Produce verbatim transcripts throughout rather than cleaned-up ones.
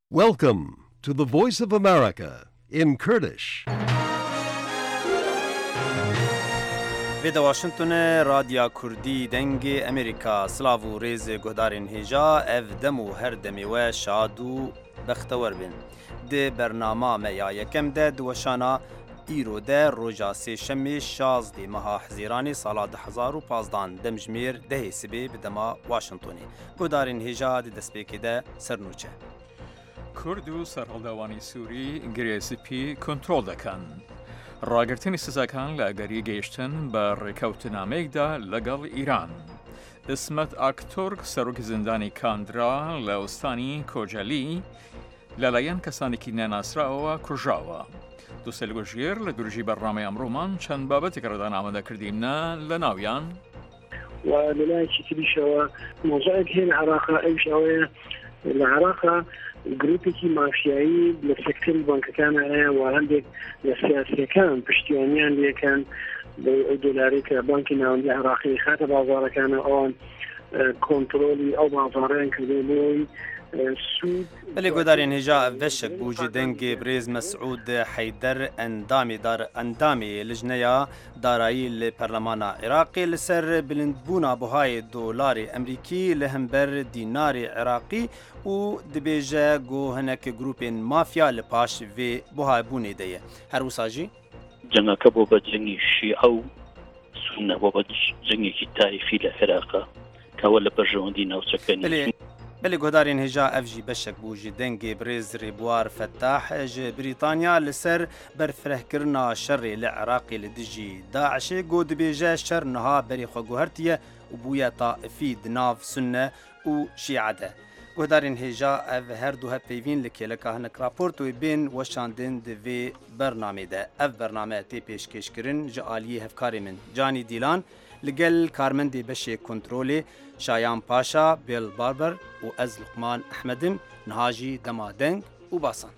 Welcome to the Voice of America in Kurdish. Veda Washington Radya Kurdi dengi Amerika Slavu reze guhdarin heja ev demu her demi we şadu bextewar bin. De bernama me ya yekem de dweşana îro de roja sêşemê şazdî meha Hezîranê sala du hezar û panzdeh demjimêr dehê sibê bi dema Washingtonê. Guhdarên hêja di destpêkê de sernûçe. کورد و سەرهەڵداوانی سووری گرێسپی کۆنتڕۆڵ دەکەن. ڕاگررتنی سزاکان لە ئەگەری گەیشتن بە ڕێکەوتنامەیەکدا لەگەڵ ئیران. ئسمەت ئاکتۆرگ سەرۆکی زیندانی کاندرا لە ئوستانی کۆجەلی لەلایەن کەسانێکی نەناسراوەوە کوژراوە. دووسەلگۆژێر لە دوورژی بەڕنامەی ئەمڕۆمان چەند بابەتێک ڕێدان ئامادەکردیمە لە ناویان و لەلایەکی تریشەوە مۆزایەک هەیە لە عێراقا ئەویش ئەوەیە لە عێراقا گروپێکی مافیایی لە سێکتەری بانکەکانە هەیە و هەندێک لە سیاسیەکان پشتیوانیان لێکەن بە ئەو دۆلارێک کە بانکی ناوەندی عێراقی خاتە بازاڕەکانە ئەوان کۆنتڕۆلی ئەو بازاڕەیان کردێ بۆی سود. بله گودارین هجا وشک بوجی دنگ بریز مسعود حیدر اندامی دار اندامی لجنه دارایی لپرلمان عراقی لسر بلندبونا بهای دلار امریکی لهمبر دینار عراقی و دبیجه گو هنک گروپین مافیا لپاش و بهای بونه دیه هر وساجی جنگا بو بجنگی شیعه و سنه بو بجنگی تاریخی لعراقه كولا برجوندي نوسكني بله بله گودارین هجا افجی بشک بوجی دنگ بریز ریبوار فتاح ج بریتانیا لسر برفره کرنا شر لعراقی لدجی داعش گود بیجه شر نها بری خو گوهرتیه و بویا طائفی دناف سنه و شیعه گودارین هجا اف هر دو هپیوین لکیلکا هنک راپورت و بین وشاندن دوی برنامه ده اف برنامه تی پیشکش کرن جعالی هفکاری من جانی دیلان لگل کارمندی بشه کنترلی شایان پاشا بیل باربر و از لقمان احمدم نهاجی دمادنگ و باسان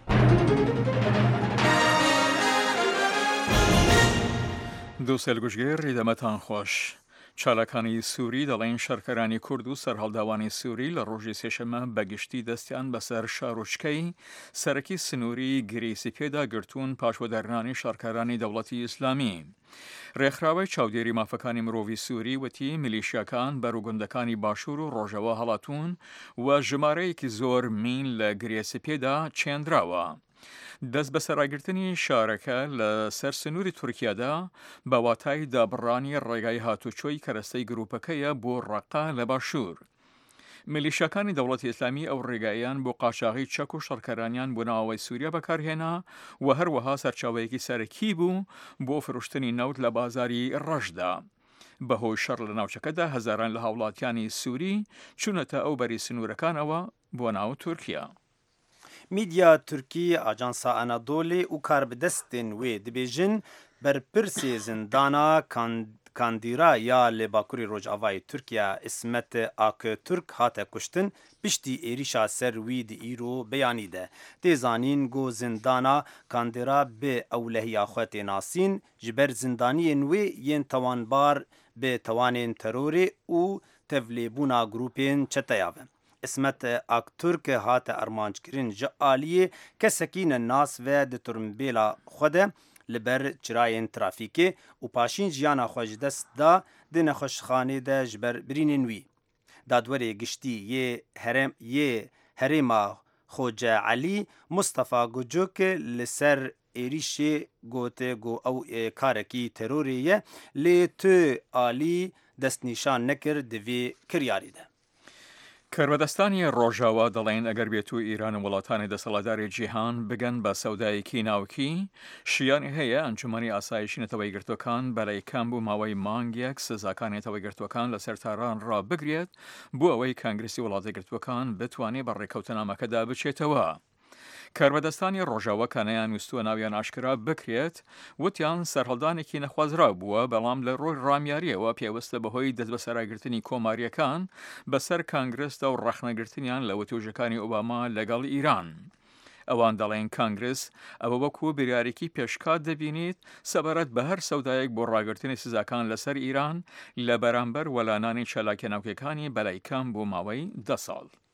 دو سەلگوژگەر ڕێدەمەتان خۆش. چالاکانی سووری دەڵێن شەرکەرانی کورد و سەرهەڵداوانی سووری لە ڕۆژی سێشەمە بەگشتی دەستیان بەسەر شارۆچکەی سەرەکی سنووری گریسی پێدا گرتوون پاشوەدەرنانی شارکارانی دەوڵەتی ئیسلامی. ڕێکخراوەی چاودێری مافەکانی مرۆڤی سووری وتی میلیشیاکان بەروگوندەکانی باشوور و ڕۆژەوە هەڵاتون و ژمارەیەکی زۆر مین لە گرێسی پێدا چێندراوە. دەست بە سەرایگرتنی شارەکە لە سەر سنووری تورکیادا بە واتای دابڕانی ڕێگای هاتوچۆی کەرەستەی گروپەکەیە بۆ ڕەقا لە باشوور. میلیشیاکانی دەوڵەتی ئیسلامی ئەو ڕێگایان بۆ قاچاغی چەک و شەڕکەرانیان بۆ ناوەوەی سووریا بەکارهێنا و هەروەها سەرچاوەیەکی سەرەکی بوو بۆ فرۆشتنی نەوت لە بازاری ڕەشدا. بەهۆی شەڕ لە ناوچەکەدا هەزاران لە هاوڵاتیانی سووری چوونەتە ئەو بەری سنوورەکانەوە بۆ ناو تورکیا. میدیا ترکی آجانسا انادولی و کاربدستین و دبیجن برپرسی زندانا کاندیرا یا لباکوری روجاوای ترکیا اسمت آک ترک هاته کشتن پشتی ایریشا سر وی دی ایرو بیانی ده. دیزانین گو زندانا کاندیرا به اولهی آخوات ناسین جبر زندانی نوی ین توانبار به توانین تروری و تفلیبونا گروپین چتیاوه. اسمت آکتورک هات ارمانجکرین جعالیه که سکین الناس و دترمبیلا خوده لبر چراین ترافیکی و پاشین جیانا خوش دست دا دین خوشخانه دا جبر بریننوی. دادوری گشتی یه هرم یه هرما خوجه علی مصطفى گوجوک لسر ایریشی گوته گو او کارکی تروریه لی تو آلی دست نشان نکر دوی کریاری ده. کەروەدەستانی ڕۆژاوا دەڵێن ئەگەر بێت و ئیران و وڵاتانی دەسەڵاتداری جیهان بگەن بە سەودایەکی ناوکی شیانی هەیە ئەنجومەنی ئاسایشی نەتەوەی گرتوەکان بەلای کەم بوو ماوەی مانگێک سزاکانی نەتەوەی گرتوەکان لەسەر تاران ڕابگرێت بۆ ئەوەی کانگرسی وڵاتی گرتوەکان بتوانێت بە ڕێکەوتنامەکەدا بچێتەوە. کاربەدەستانی ڕۆژاوە کانەیان وستووە ناویان ئاشکرا بکرێت وتیان سەرهەڵدانێکی نەخوازرا بووە بەڵام لە ڕۆژ ڕامیاریەوە پێوەستە بەهۆی دەست بە سەرایگرتنی کۆماریەکان بەسەر کانگرسدا و ڕەخنەگرتنیان لە وتوژەکانی ئۆباما لەگەڵ ئیران. ئەوان دەڵێن کانگرس ئەوە وەکو بریارێکی پێشکات دەبینیت سەبارەت بە هەر سەودایەک بۆ ڕاگرتنی سزاکان لەسەر ئیران لە بەرامبەر وەلانانی چالاکیە ناوکیەکانی بەلای کەم بۆ ماوەی دە ساڵ.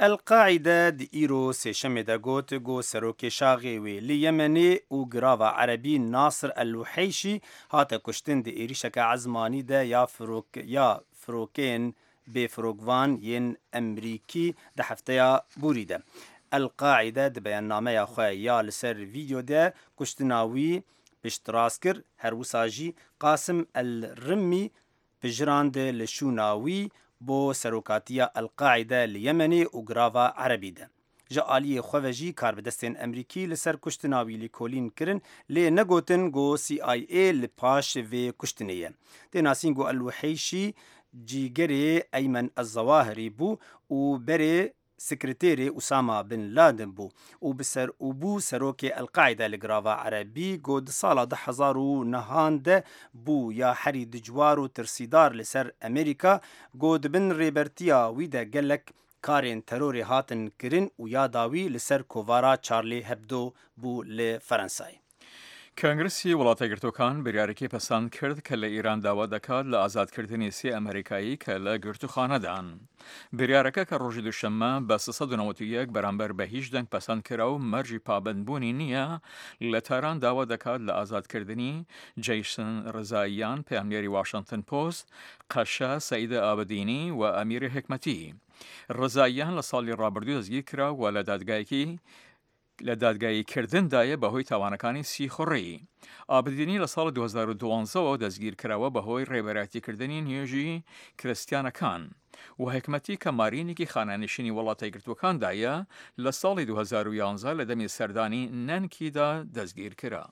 القاعدة د إيرو سيشمي دا قوت قو سروكي شاغيوي ليمني و قراوة عربي ناصر الوحيشي هاتا كشتن دي إيريشكا عزماني دا يا فروك يا فروكين بفروكوان ين أمريكي دا حفتيا بوريدا. القاعدة د بياننامه خواه يا لسر فيديو دا كشتناوي بشتراسكر هروساجي قاسم الرمي بجراند لشوناوي بو سروکاتیا القاعده لیمنی و گراوا عربی ده. جا آلی خوژی کار بدستین امریکی لسر کشتناوی لیکولین کرن لی نگوتن گو سی آی ای لپاش و کشتنیه. ده ناسین گو الوحیشی جیگری ایمن الظواهری بو و بری سكرتيري أسامة بن لادن بو وبسر وبو سروكي القاعدة لقراوة عربي قد صالة ده حزارو نهان ده بو يا حري دجوارو ترسيدار لسر أمريكا قد بن ريبرتيا ويدا قلك كارين تروري هاتن كرين ويا داوي لسر كوفارا چارلي هبدو بو لفرنساي. کانگرسی وڵاتە گرتوەکان بریارێکی پەسەند کرد کە لە ئیران داوا دەکات لە ئازادکردنی سێ ئەمریکایی کە لە گرتوخانەدان. بریارەکە کە ڕۆژی دووشەممە بە سەد و نەوەت و یەک بەرامبەر بە هیچ دەنگ پەسەند کرا و مەرجی پابندبوونی نییە لە تاران داوا دەکات لە ئازادکردنی جەیسن ڕزاییان پەیامێری واشنگتن پۆست، قەشە سەعیدە ئابدینی و ئەمیری حکمەتی. ڕزاییان لە ساڵی ڕابردوو دەستگیر کرا و لە دادگایەکی لە دادگاییکردندایە بەهۆی تاوانەکانی سیخۆڕی. ئابدینی لە ساڵ دوو هەزار و دوانزەوە دەستگیر کراوە بەهۆی ڕێبەرایەتیکردنی نوێژی کریستیانەکان و حکمەتی کە مارینێکی خانانشینی وڵاتە گرتوەکاندایە لە ساڵی دوو هەزار و یانزە لە دەمی سەردانی نەنکیدا دەستگیر کرا.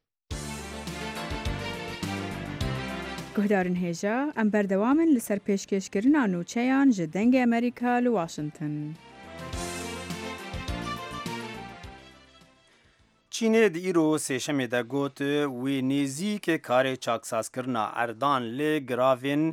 گهدارن هێژە ئەم بەردەوامن لەسەر پێشکەشکردنا نوچەیان ji dengê ئەمریکا li Washington. چینê di îro sêşemê de got wê nêzîkê karê çaksazkirina erdan lê giravên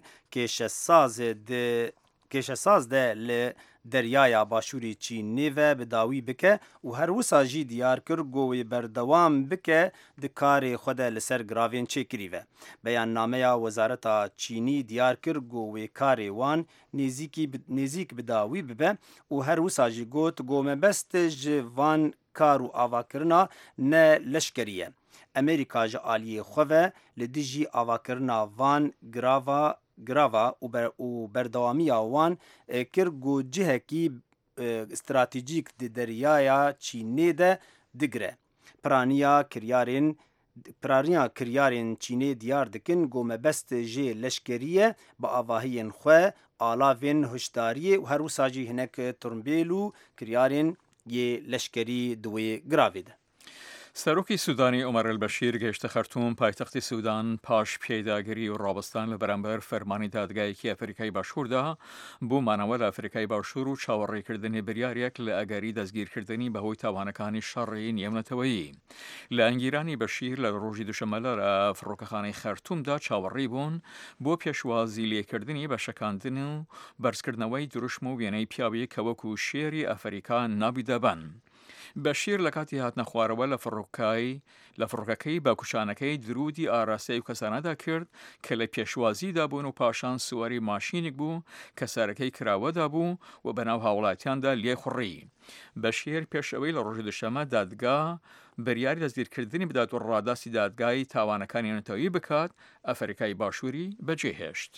kêşesaz de li deryaya başûrê Çînê ve bi dawî bike û her wisa jî diyar kir got wê berdewam bike di karê xwe de li ser giravên çêkirî ve. Beyannameya Wezareta Çînî diyar kir got wê karê wan nêzik bi dawî bibe û her wisa jî got got mebest ji van kar û avakirina ne leşkeriye. Amerîka ji aliyê xwe ve li dijî avakirina van girava girava û berdewamiya wan kir got cihekî stratejîk di deryaya Çînê de digire. Piraniya kiryarên Piraniya kiryarên Çînê diyar dikin got mebest jê leşkeriye bi avahiyên xwe, alavên hişdariyê û her wisa jî hinek turnbêl û kiryarên یه لشکری دوی گراوید. سەرۆکی سوودانی عومەر البەشیر گەیشتە خەرتووم پایتەختی سوودان پاش پێداگیری و ڕابستان لە بەرامبەر فەرمانی دادگایەکی ئەفریقای باشووردا بوو مانەوە لە ئەفریقای باشوور و چاوەڕێکردنی بریارێک لە ئەگەری دەستگیرکردنی بەهۆی تاوانەکانی شەڕی نێونەتەوەیی. لە ئەنگیرانی بەشیر لە ڕۆژی دووشەممە لە فڕۆکەخانەی خەرتوومدا چاوەڕێی بوون بۆ پێشوازی لێکردنی بە شەکاندن و بەرزکردنەوەی دروشم و وێنەی پیاوی کە وەکو شێری ئەفریقا نابیدەبن. بەشیر لە کاتی هاتنە خوارەوە لە فڕۆکەکەی لە فڕۆکەکەی بە کوشانەکەی درودی ئاراستەی و کەسانەدا کرد کە لە پێشوازیدا بوون و پاشان سواری ماشینێک بوو کە سەرەکەی کراوەدا بوو و بەناو هاوڵاتیاندا لێ خوڕی. بەشیر پێش ئەوەی لە ڕۆژی دووشەممە دادگا بریاری دەستگیرکردنی بدات و ڕاداستی دادگای تاوانەکانی نەتەوەیی بکات ئەفریقای باشووری بەجێهێشت.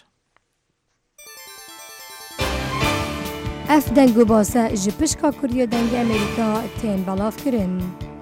اف دنگ و باسه ji pişka Kuriya dengê Amerîka tên belavkirin.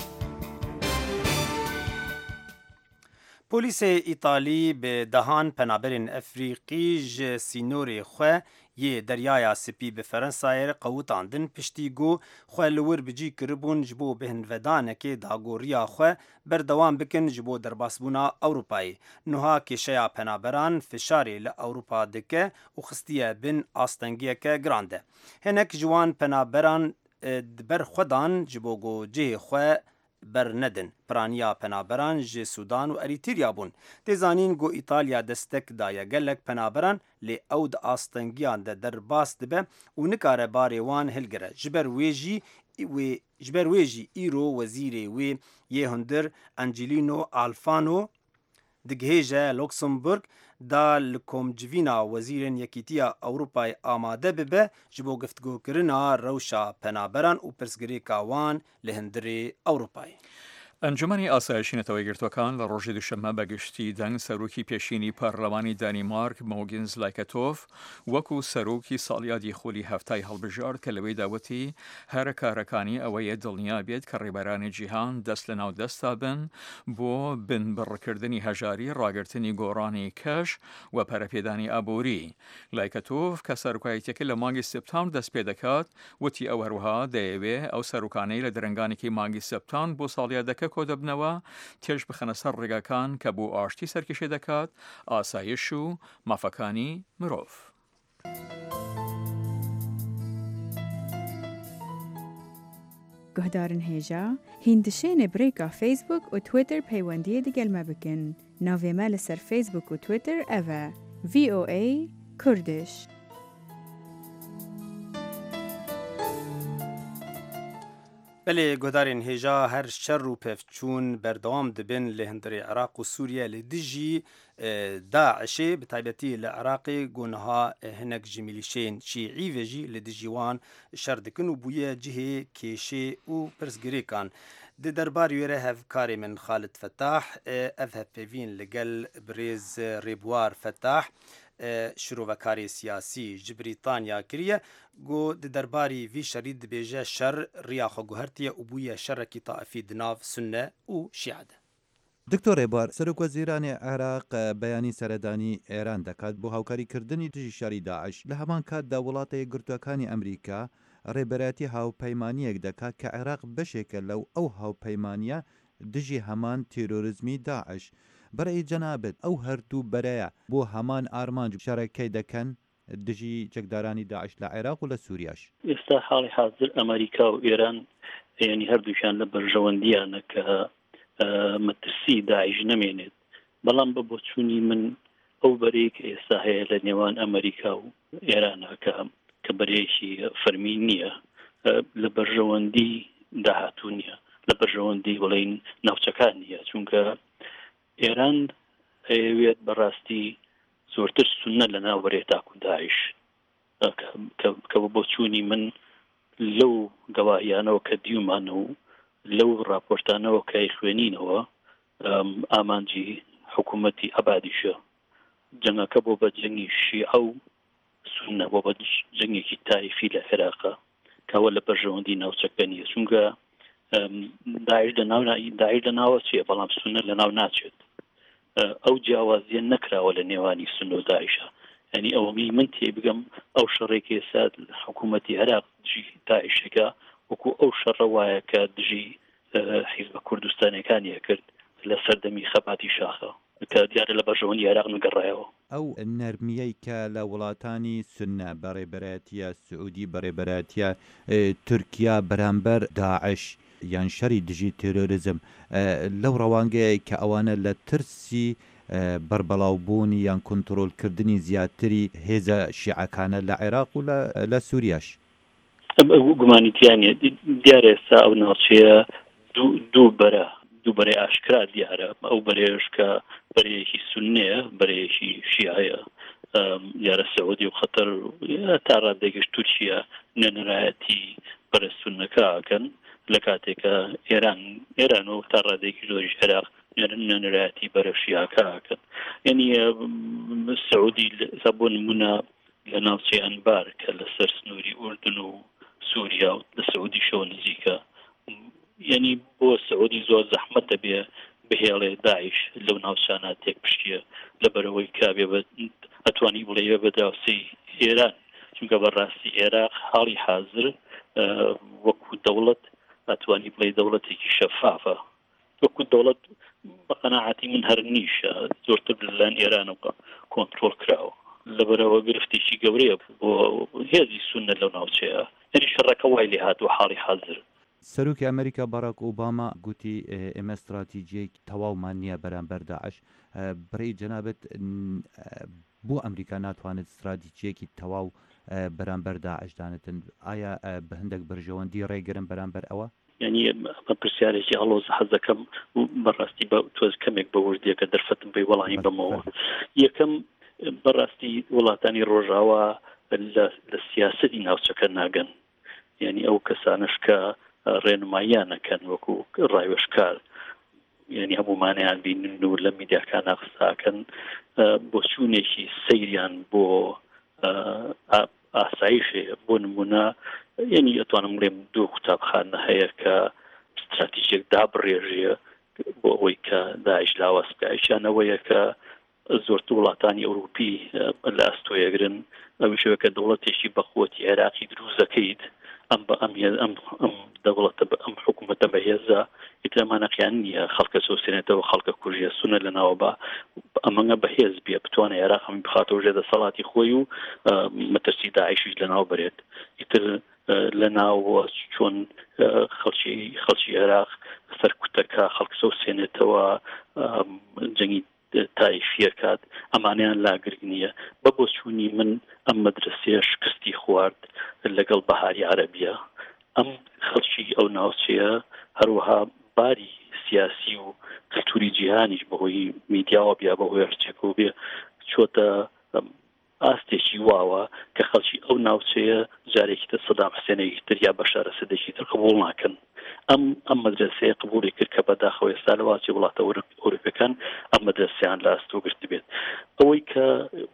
Polîsê Îtalî bi dehan penaberên Efrîqî ji sînorê xwe yê deryaya Spî bi Frensayê qewutandin piştî got xwe li wir bicî kiribûn ji bo bihinvedanekê dagoriya xwe berdewam bikin ji bo derbasbûna Ewropayê. Niha kêşeya penaberan fişarê li Ewropa dike û xistiye bin astengiyeke giran de. Hinek ji wan penaberan diber xwe dan ji bo gocihê xwe bernedin. Piraniya penaberan ji Sudan û Erîtrîya bûn. Têzanîn got İtalya destek daye gelek penaberan lê ew di astengiyan de derbas dibe û nikare barê wan hilgire. Ji ber wê jî wê ji ber wê jî îro wezîrê wê yê hundir Angelino Alfano digihêje Luxemburg دا li komcivîna wezîrên Yekîtiya Ewropayê amade bibe ji bo giftgokirina rewşa penaberan û pirsgirêka wan li hundirê Ewropayê. ئەنجومەنی ئاسایشی نەتەوەی گرتوەکان لە ڕۆژی دووشەممە بەگشتی دەنگ سەرۆکی پێشینی پەرلەمانی دانیمارک مۆگنز لایکەتۆف وەکو سەرۆکی ساڵیادی خۆلی هەفتای هەڵبژارد کە لەوەی داوەتی هەرە کارەکانی ئەوەیە دڵنیا بێت کە ڕێبەرانی جیهان دەست لە ناو دەستا بن بۆ بنبڕکردنی هەژاری ڕاگررتنی گۆڕانی کەش و پەرەپێدانی ئابووری. لایکەتۆف کە سەرۆکایەتەکە لە مانگی سپتامبر دەست پێ دەکات وتی ئەو هەروەها دەیەوێ ئەو سەرۆکانەی لە درنگانێکی مانگی سپتامبر بۆ ساڵیادەکە کۆ دەبنەوە تێژ بخەنە سەر ڕێگاکان کە بۆ ئاشتی سەرکێشێ دەکات ئاسایش و مافەکانی مرۆڤ. گهدارن هێژا هیندشێنێ برێکا فیسبوک و تویتر پەیوەندیە دەگەلمە بکن. ناوێمە لەسەر فیسبوک و تویتر ئەڤە ڤی ئۆ ئەی کوردش. بەلێ گۆدارên هێژا هەر شەڕ و پێفچوون بەردەوام دەبن لە هەندێ عێراق و سووریا لە دژی داعشێ bi taybetî li Iraqê gonha hinek ji milîşeyên şîî ve jî li dijî wan şer dikin û bûye cihê kêşê û pirsgirêkan. Di derbarê wê re hevkarê min Xalid Fetah ev hevpêvîn li gel birêz Rêbwar Fetah şirovekarê siyasî ji Brîtanya kiriye got di derbarî vî şerî dibêje şer riya xwe guhertiye û bûye şerekî taifî di nav Sunne û Şîa de. دکتۆر ڕێبوار سەرۆکوەزیرانی عێراق بەیانی سەردانی ئێران دەکات بۆ هاوکاریکردنی دژی شەڕی داعش لە هەمان کاتدا وڵاتە یەکگرتووەکانی ئەمریکا ڕێبەرەتی هاوپەیمانیەک دەکات کە عێراق بەشێکە لەو ئەو هاوپەیمانیە دژی هەمان تیرۆریزمی داعش. بەرەی جەنابەت ئەو هەردوو بەرەیە بۆ هەمان ئارمانج شەڕەکەی دەکەن دژی جەکدارانی داعش لە عێراق و لە سووریاش. ئێستا حاڵی حاضر ئەمریکا و ئێران یعنی هەردووشان لە بەرژەوەندیانە کە مەترسی داعش نەمێنێت بەڵام بە بۆچوونی من ئەو بەرەی کە ئێستا هەیە لە نێوان ئەمریکا و ئێرانەکە کە بەرەیەکی فەرمی نییە لە بەرژەوەندی داهاتوو نییە لە بەرژەوەندی وڵین ناوچەکان نییە چونکە ئێران ئەوێت بەڕاستی زۆرتر سونە لە ناوبەرێ تاکو داعش کە بە بۆچوونی من لەو گەواهیانەوە کە دیومانە و لەو راپۆرتانەوە کە خوێنینەوە ئامانجی حکوومەتی عەبادیشە جەنگەکە بۆ بە جەنگی شیعە و سونە بۆ بە جەنگێکی تایفی لە عێراقا کەوە لە بەرژەوەندی ناوچەکە نییە چونکە داعش داعش لە ناوە چیە بەڵام سونە لە ناو ناچێت ئەو جیاوازیە نەکراوە لە نێوانی سونە و داعشە ینی ئەوەمی من تێ بگەم ئەو شەڕێکی ئێستا حکوومەتی عێراق دژی داعشەکە وەکو ئەو شەڕە وایە کە دژی حیزبە کوردستانەکانیە کرد لە سەردەمی خەباتی شاخە کە دیارە لە بەرژەوەندی عێراق نگەڕایەوە. ئەو نەرمیەی کە لە وڵاتانی سونە بەڕێبەرەتیە سعودی بەڕێبەرەتیە تورکیا بەرامبەر داعش یان شەری دژی تێرۆریزم لەو ڕەوانگەیە کە ئەوانە لە ترسی بەربەڵاوبوونی یان کۆنتڕۆلکردنی زیاتری هێزە شیعەکانە لە عێراق و لە سووریاش گومانیتیانە دیارە ئێستا ئەو ناوچەیە دوو بەرە دوو بەرەی ئاشکرا دیارە ئەو بەرێش کە بەرەیەکی سوننەیە بەرەیەکی شیعەیە دیارە سعودی و خەتەر تا ڕادێکش تورکیا نەنەرایەتی بەرە سوننەکەکەن لە کاتێکە ئێران ئێران و تا ڕادێکی زۆریش عێراق نەنەرایەتی بەرە شیعەکەکەن یعنی سعودی بۆ نمونە لە ناوچەی ئەنبار کە لەسەر سنووری ئوردن و سووریا و لە سعودی شەوە نزیکە یعنی بۆ سعودی زۆر زەحمەت دەبێ بهێڵێ داعش لەو ناوچانە تێک پشتیە لەبەرەوەی کابێ ئەتوانی بڵێ بەداوسی ئێران چونکە بەڕاستی عێراق حاڵی حاضر وەکو دەوڵەت ئەتوانی بڵێ دەوڵەتێکی شەفافە وەکو دەوڵەت بە قەناعەتی من هەر نیشە زۆرتر لەلایەن ئێرانەوە کۆنتڕۆڵ کراوە لەبەرەوە گرفتێکی گەورەیە بۆ هێزی سونە لەو ناوچەیە یعنی شەڕەکە وای لێ هاتووە حاڵی حاضر. سەرۆکی ئەمریکا باراک ئۆباما گوتی ئێمە استراتیجیەک تەواومان نییە بەرامبەر داعش بڕێی جەنابەت بۆ ئەمریکا ناتوانێت استراتیجیەکی تەواو بەرامبەر داعش دانێتن ئایا بە هەندێک بەرژەوەندی ڕێگرن بەرامبەر ئەوە؟ ینی ئەمە پرسیارێکی هەڵۆز حەزەکەم بەڕاستی بە تۆز کەمێک بە وردیەکە دەرفەتم بێ وەڵامی بمەوە. یەکەم بەڕاستی وڵاتانی ڕۆژاوا لە سیاسەتی ناوچەکە ناگەن، یعنی ئەو کەسانش کە ڕێنماییانەکەن وەکو ڕایوەشکار، یعنی هەمومانیان بینن و لە میدیاکان قساکەن بۆ چوونێکی سەیریان بۆ ئاسایشەیە. بۆ نمونە یعنی ئەتوانم بڵێم دوو قوتابخانە هەیە کە استراتیژیەک دابڕێژیە بۆ ئەوەی کە داعش لاواز بکایشانەوەیە کە زۆرتر وڵاتانی ئەوروپی لە ئەستۆیەگرن ئەوشەوە کە دەوڵەتێکی بەخۆتی عێراقی دروست دەکەیت ئەم بە ئەم ئەم دەوڵەتە ئەم حکوومەتە بەهێزە ئیترامانەقیان نییە خەڵکە سۆسێنێتەوە خەڵکە کوژیە سونە لەناوە بە ئەمەngە بەهێز بێ بتوانێت عێراق هەمی بخاتەوە ژێ دەسەڵاتی خۆی و مەترسی داعشیش لەناو بێت. ئیتر لە ناوە چۆن خەڵکی خەڵکی عێراق سەرکوتەکە خەڵک سۆسێنێتەوە جەنگی تایفیەکات ئەمانیان لاگرگ نییە. بە بۆ چوونی من ئەم مەدرسەیە شکستی خوارد لەگەڵ بەهاری عەرەبیە. ئەم خەڵکی ئەو ناوچەیە هەروەها باری سیاسی و کلتوری جیهانیش بەهۆی میدیاوە بیا بەهۆی هەرچێکەوە بێ چۆتە ئاستێکی واوە کە خەڵکی ئەو ناوچەیە جارێکی تر سەدام حوسێنێکی تر یا بەشار ئەسەدێکی تر قبوڵ ناکەن. ئەم ئەم مەدرسەیە قبوڵی کرد کە بەداخەوە ئێستا لە واچی وڵاتە ئەوروپیەکان ئەم مەدرسەیان لە ئەستۆگرت بێت. ئەوەی کە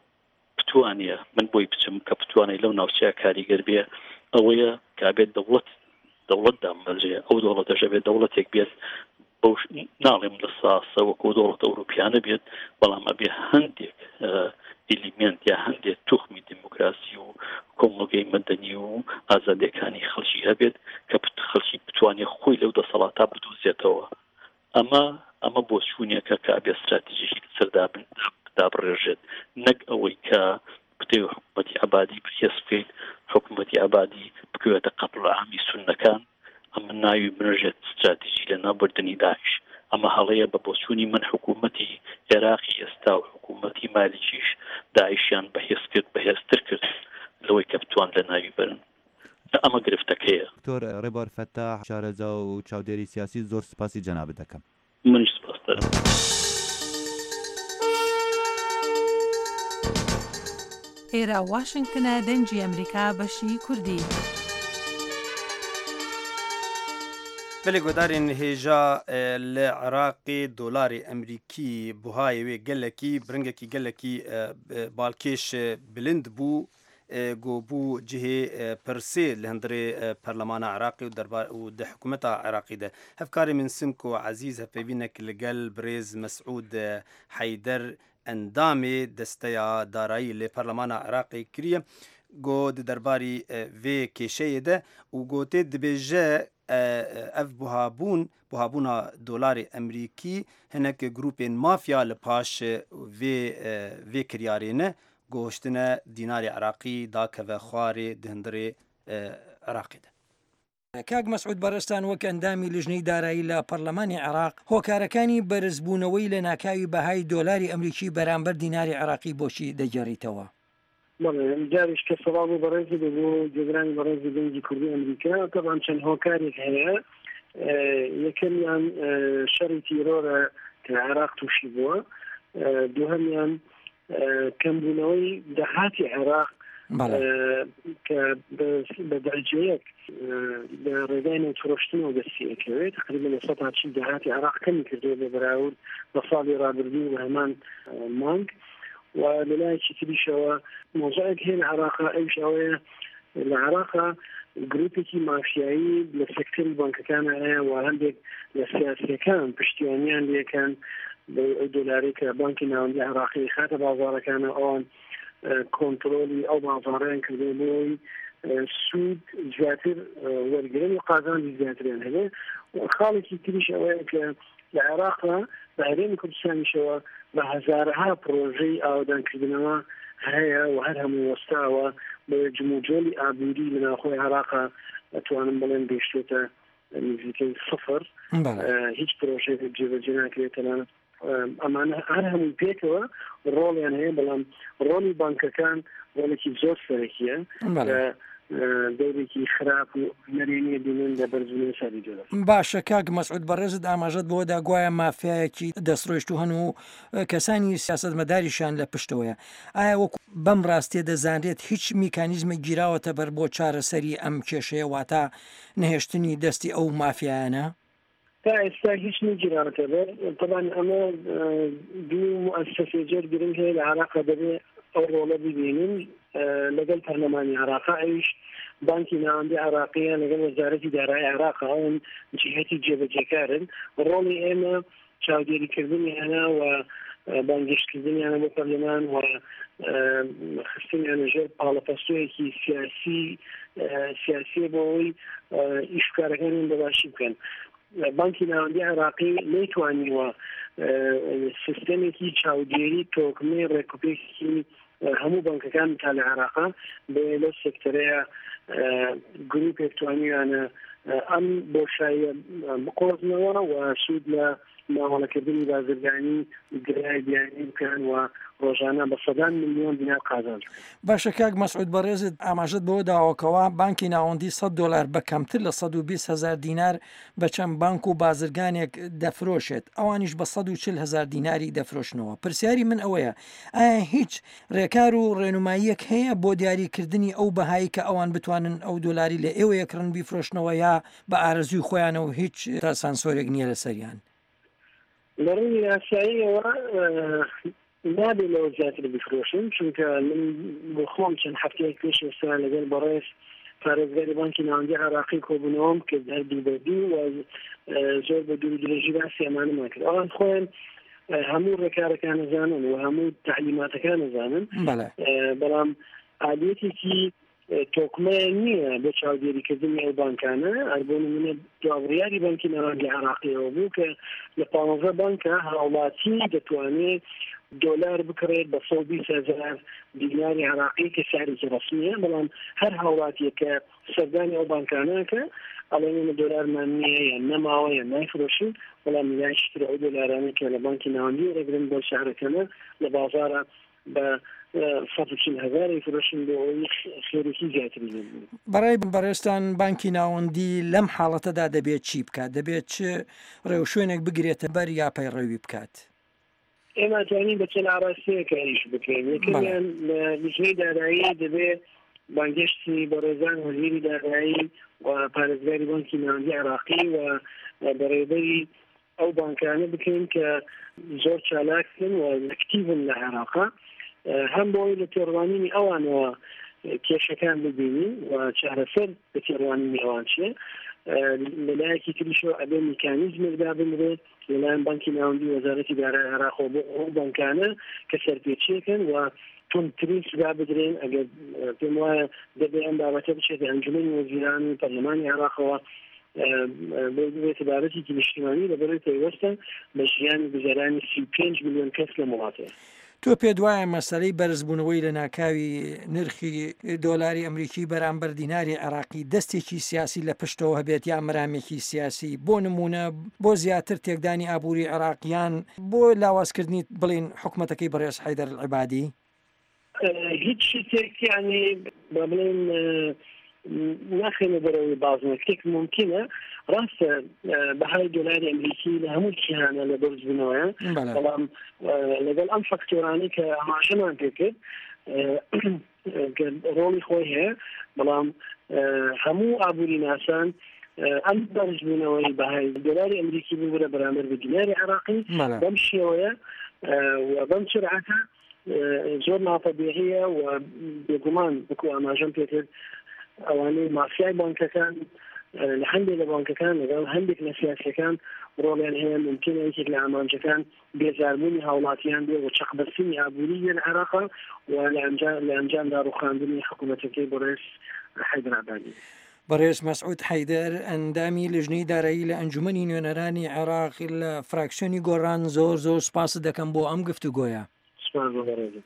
پتوانە من بۆی بچم کە پتوانەی لەو ناوچەیە کاریگەر بێ ئەوەیە کابێت دەوڵەت دەوڵەت دامەرجێ ئەو دەوڵەتەشە بێت دەوڵەتێک بێت بەو ناڵێم لە ساسە وەکو دەوڵەتە ئەوروپیانە بێت، بەڵام ئەبێ هەندێک ئیلیمنت یا هەندێک توخمی دیموکراسی و کۆمەڵگەی مەدەنی و ئازادیەکانی خەڵکی هەبێت کە خەڵکی بتوانێت خۆی لەو دەسەڵاتە بدۆزێتەوە. ئەمە ئەمە بۆ چوونیەکە کە ئەبێ استراتیژیەکی سەردابن دابڕێژێت، نەک ئەوەی کە بتێ حکوومەتی عەبادی بەهێز بکەیت، حکوومەتی عەبادی بکەوێتە قەبڵ عامی سوننەکان. ئەمە ناوی بنەژێت استراتیژی لە ناوبردنی داعش. ئەمە هەڵەیە بە بۆچوونی من حکوومەتی عێراقی ئێستا و حکوومەتی مالیکیش داعشیان بەهێز کرد بەهێزتر کرد لەوەی کە بتوان لە ناوی برن. ئەمە گرفتەکەیە. دکتۆر ڕێبار فەتاح شارەزا و چاودێری سیاسی زۆر سپاسی جەنابەت دەکەم. منیش سپاس دەکەم. ئێرە واشنگتنە دەنجی ئەمریکا بەشی کوردی. بەێ گۆدارین هێژا لە عێراقی دۆلاری ئەمریکی بوهایەوێ گەلێکی برنگێکی گەلێکی باڵکێش بلند بوو گۆبوو جهێ پرسێ لە هەندرێ پەرلەمانە عێراقی و دەربار و دە حکوومەتە عێراقیدا هەفکاری من سمک و عەزیز هەپێوینێک لەگەل برێز مەسعود حەیدەر ئەندامێ دەستەیە دارایی لێ پەرلەمانە عێراقی کریە گۆ دەرباری vê کێشەیە de û gotê dibêje ev buhabûn buhabûna dolarê Emerîkî hinek grûpên mafya li paş vê vê kiryarê ne goştine dînarê Iraqî dakeve xwarê di hindirê Iraqê de. کاک مەسعود بەڕێستان وەک ئەندامی لیژنەی دارایی لە پەرلەمانی عێراق هۆکارەکانی بەرزبوونەوەی لە ناکاوی بەهای دۆلاری ئەمریکی بەرامبەر دیناری عێراقی بۆچی دەگەڕیتەوە؟ جارش کە سەڵام و بەڕێزی بۆ جێگرانی بەڕێزی دەنگی کوردی ئەمریکا تەبان چەند هۆکارێک هەیە. یەکەمیان شەڕی تیرۆرە کە عێراق تووشی بووە، دووهەمیان کەمبوونەوەی دەهاتی عێراق کە بە دەرەجەیەک لە ڕێگای نەوتڕۆشتنەوە دەستیەکەوێت تقریبا لە سەد هاچی دەهاتی عێراق کەمی کردووە لە بەراورد بە ساڵی ڕابردوو و هەمان مانگ. و لەلایەکی تریشەوە مۆزایەک هەیە لە عێراقا ئەوش ئەوەیە لە عێراقا گروپێکی مافیایی لە سێکتەری بانکەکانە هەیە و هەندێک لە سیاسیەکان پشتیوانیان لێکەن بە ئەو دۆلارێک کە بانکی ناوەندی عێراقی خاتە بازاڕەکانە ئەوان کۆنتڕۆلی ئەو بازاڕیان کردو بۆی سوود زیاتر وەرگرن و قازانجی زیاتریان هەیە. خاڵێکی تریش ئەوەیە کە لە عێراقا بە هەرێمی کوردستانیشەوە بە هەزارها پرۆژەی ئاودانکردنەوە هەیە و هەر هەموو وەستاوە بە جموجۆلی ئابووری لە ناوخۆی عێراقا ئەتوانم بڵێن گەیشتێتە نزیکەی سفر، هیچ پرۆژەیەک جێبەجێ ناکرێتەوە. ئەمانە هەر هەمووی پێکەوە ڕۆڵیان هەیە، بەڵام ڕۆڵی بانکەکان ڕۆڵێکی زۆر سەرەکیە دەورێکی خراپ و نەرێنیە بینن لە بەرزبوونی سەری دۆلار. باشە کاک مەسعود بەڕێزت ئاماژەت بۆدا گوایە مافیایەکی دەستڕۆیشت و هەنوو کەسانی سیاسەتمەداریشان لە پشتەوەیە. ئایا وەکو بەم ڕاستێ دەزانرێت هیچ میکانیزمە گیراوەتە بەر بۆ چارەسەری ئەم کێشەیە واتە نەهێشتنی دەستی ئەو مافیایانە؟ تا ئێستا هیچ نگیرانەکە بەر طبعا ئەمە دوو مؤسسەسێ جەر گرنگ هەیە لە عێراقا دەبێت ئەو ڕۆڵە ببینن لەگەڵ پەرلەمانی عێراقا ئەویش بانکی ناوەندی عێراقیە لەگەڵ وەزارەتی دارایی عێراقا ئەوان جهەتی جێبەجێکارن ڕۆڵی ئێمە چاودێریکردنیانە و بانگشتکردنیانە بۆ پەرلەمان و خستنیانە ژێر پاڵەپەستوویەکی سیاسی سیاسی بۆ ئەوەی ئیشکارەکانیان بەباشی بکەن. بانکی ناوەندی عێراقی نەیتوانیوە سیستەمێکی چاودێری تۆکمەی ڕێکوپێکی هەموو بانکەکان تا لە عێراقا بێ لەو سێکتەرەیە گروپێک توانیوانە ئەم بۆشاییە بقۆزنەوە و سوود لە ماوەڵەکردنی بازرگانی گرای بیانی بکەن و ڕۆژانە بە سەدان میلیۆن دینار قازانج بکەن. باشە کاک مەسعود بەڕێزت ئاماژەت بۆ داواکەوە بانکی ناوەندی سەد دۆلار بە کەمتر لە سەد و بیست هەزار دینار بە چەند بانک و بازرگانێک دەفرۆشێت، ئەوانیش بە سەد و چل هەزار دیناری دەفرۆشنەوە. پرسیاری من ئەوەیە ئایا هیچ ڕێکار و ڕێنماییەک هەیە بۆ دیاریکردنی ئەو بەهایی کە ئەوان بتوانن ئەو دۆلاری لە ئێوە یەکڕن بیفرۆشنەوە یا بە ئارەزوی خۆیانەوە هیچ سانسۆرێک نییە لەسەریان؟ لە ڕووی یاساییەوە نابێت لەوە زیاتر بفرۆشن، چونکە من بۆ خۆم چەند هەفتەیەک پێش ئێستا لەگەڵ بەڕێز پارێزگاری بانکی ناوەندی عێراقی کۆبوونەوەم کرد هەر دوو بە دوو و زۆر بە دوو درێژی باسی ئەمانەمان کرد. ئەوان خۆیان هەموو ڕێکارەکان نەزانن و هەموو تعلیماتەکان نەزانن، بەڵام ئالێتێکی تۆکمەیە نییە بۆ چاودێریکردنی ئەو بانکانە. ئەربۆ نمونە داوڕیاری بانکی ناوەندی عێراقیەوە بوو کە لە پانزە بانکە هاوڵاتی دەتوانێت دۆلار بکڕێت بە سەد و بیست هەزار دیناری عێراقی کە سعرێکی ڕەسمیە، بەڵام هەر هاوڵاتیە کە سەردانی ئەو بانکانەکە ئەڵێنە دۆلارمان نییە یان نەماوە یان نایفرۆشین، بەڵام لایشتر ئەو دۆلارانە کە لە بانکی ناوەندی ڕێگرن بۆ شارەکەمە لە بازارە بە سەد و چل هەزاری فرۆشین بۆ ئەوەی خێرێکی زیاتر بێت. بەڕای بەڕێستان بانکی ناوەندی لەم حاڵەتەدا دەبێت چی بکات؟ دەبێت چ ڕێوشوێنێک بگرێتە بەر یا پەیڕەوی بکات؟ ئێمە توانین بە چەند ئاڕاستەیە کاریش بکەین. یەکەمیان لە لیژنەی دارایی دەبێت بانگشتی بەڕێزان وەزیری دارایی و پارێزگاری بانکی ناوەندی عێراقی و بەڕێوەبەری ئەو بانکانە بکەین کە زۆر چالاکن و ئەکتیڤن لە عێراقا، هەم بۆی لە تێڕوانینی ئەوانەوە کێشەکان ببینین و چارەسەر بە تێڕوانینی ئەوان چێ. لەلایەکی تریشەوە ئەبێ میکانیزمێکدا بنرێت لەلایەن بانکی ناوەندی وەزارەتی دارایی عێراق بۆ ئەو بانکانە کە سەرپێچیەکەن و تونترین سودا بدرێن. ئەگەر پێم وایە دەبێت ئەم بابەتە بچێت ئەنجومەنی وەزیران و پەرلەمانی عێراقەوە بێت عدالەتێکی نیشتیمانی لەبەرەوەی پەیوەستە بە ژیانی گوزەرانی سی و پێنج میلیۆن کەس لە وڵاتەیە. تۆ پێ دوایە مەسەلەی بەرزبوونەوەی لە ناکاوی نرخی دۆلاری ئەمریکی بەرامبەر دیناری عێراقی دەستێکی سیاسی لە پشتەوە هەبێت یا مەرامێکی سیاسی؟ بۆ نمونە بۆ زیاتر تێکدانی ئابووری عێراقیان بۆ لاوازکردنی بڵین حکومەتەکەی بەڕێز حەیدەر العیبادی؟ هیچ شتێکیانی بە بڵێن ناخێنە بەرەوەی بازنەکەێک ممکنە. ڕاستە بەهای دۆلاری ئەمریکی لە هەموو کیانە لە بەرزبوونەوەیە، بەڵام لەگەڵ ئەم فەکتۆرانی کە ئاماژەمان پێکرد ڕۆڵی خۆی هەیە، بەڵام هەموو ئابووری ناسان ئەم بەرزبوونەوەی بەهای دۆلاری ئەمریکی ببرە بەرامبەر بە دیناری عێراقی بەم شێوەیە و بەم سرعەتە زۆر ناپەبیعیە و بێگومان بکو ئاماژەم پێکرد ئەوانەی مافیای بانکەکان لە هەندێک لە بانکەکان لەگەڵ هەندێک لە سیاسەکان ڕۆڵیان هەیە ممکنە یەکێک لە ئامانجەکان بێزاربوونی هاوڵاتیان بێ و چەقبەرسینی ئابووری لە عێراقا و لە ئەنجامدا ڕوخاندنی حکوومەتەکەی بەڕێز حەیدەر العیبادی. بەڕێز مەسعود حەیدەر ئەندامی لیژنەی دارایی لە ئەنجومەنی نوێنەرانی عێراق لە فراکسیۆنی گۆڕان زۆر زۆر سپاس دەکەم بۆ ئەم گفتوگۆیە. سپاس بۆ بەڕێزم.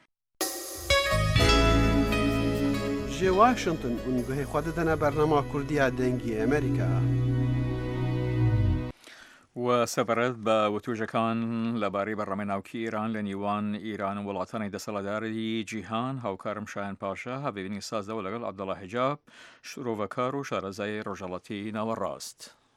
جێ واشنگتن ئونگوهەی خوا دەدەنە بەرنامە کوردیا دەنگی ئەمریکا. و سەبارەت بە وتوژەکان لەبارەی بەڕەمە ناوکی ئێران لە نیوان ئیران و وڵاتانی دەسەڵاتداری جیهان هاوکارم شایان پاشا هەبێبینی سازەوە لەگەڵ عەبدەڵڵا حیجاب شرۆڤەکار و شارەزای ڕۆژهەڵاتی ناوەڕاست.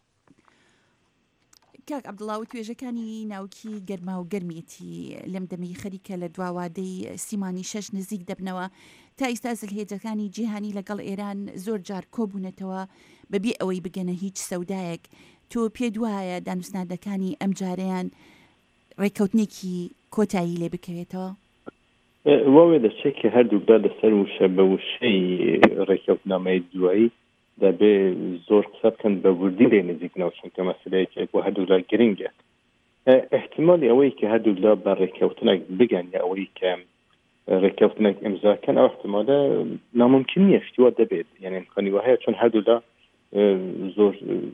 کاک عەبدەڵڵا توێژەکانی ناوکی گەرما و گەرمێتی لەم دەمەی خەریکە لە دواوادەی سیمانی شەش نزیک دەبنەوە تا ئێستا زلهێجەکانی جیهانی لەگەڵ ئێران زۆر جار کۆبوونەتەوە بەبێ ئەوەی بگەنە هیچ سەودایەک. تۆ پێ دوایە دانوستنادەکانی ئەم جارەیان ڕێکەوتنێکی کۆتایی لێ بکەوێتەوە؟ واوێ دەچێت کە هەردووکدا لەسەر وشە بە وشەی ڕێکەوتنامەی دوایی دەبێ زۆر قسە بکەن بە وردی لێ نزیکنەوە چونکە مەسەلەیەکێک بۆ هەردوولا گرنگە. احتیمالی ئەوەی کە هەردوولا بە ڕێکەوتنێک بگەن یا ئەوەی کە ڕێکەوتنێک ئیمزاکەن ئەو احتیمالە ناممکن نییە شتیوا دەبێت، یعنی امکانی وهەیە چون هەردوولا زۆر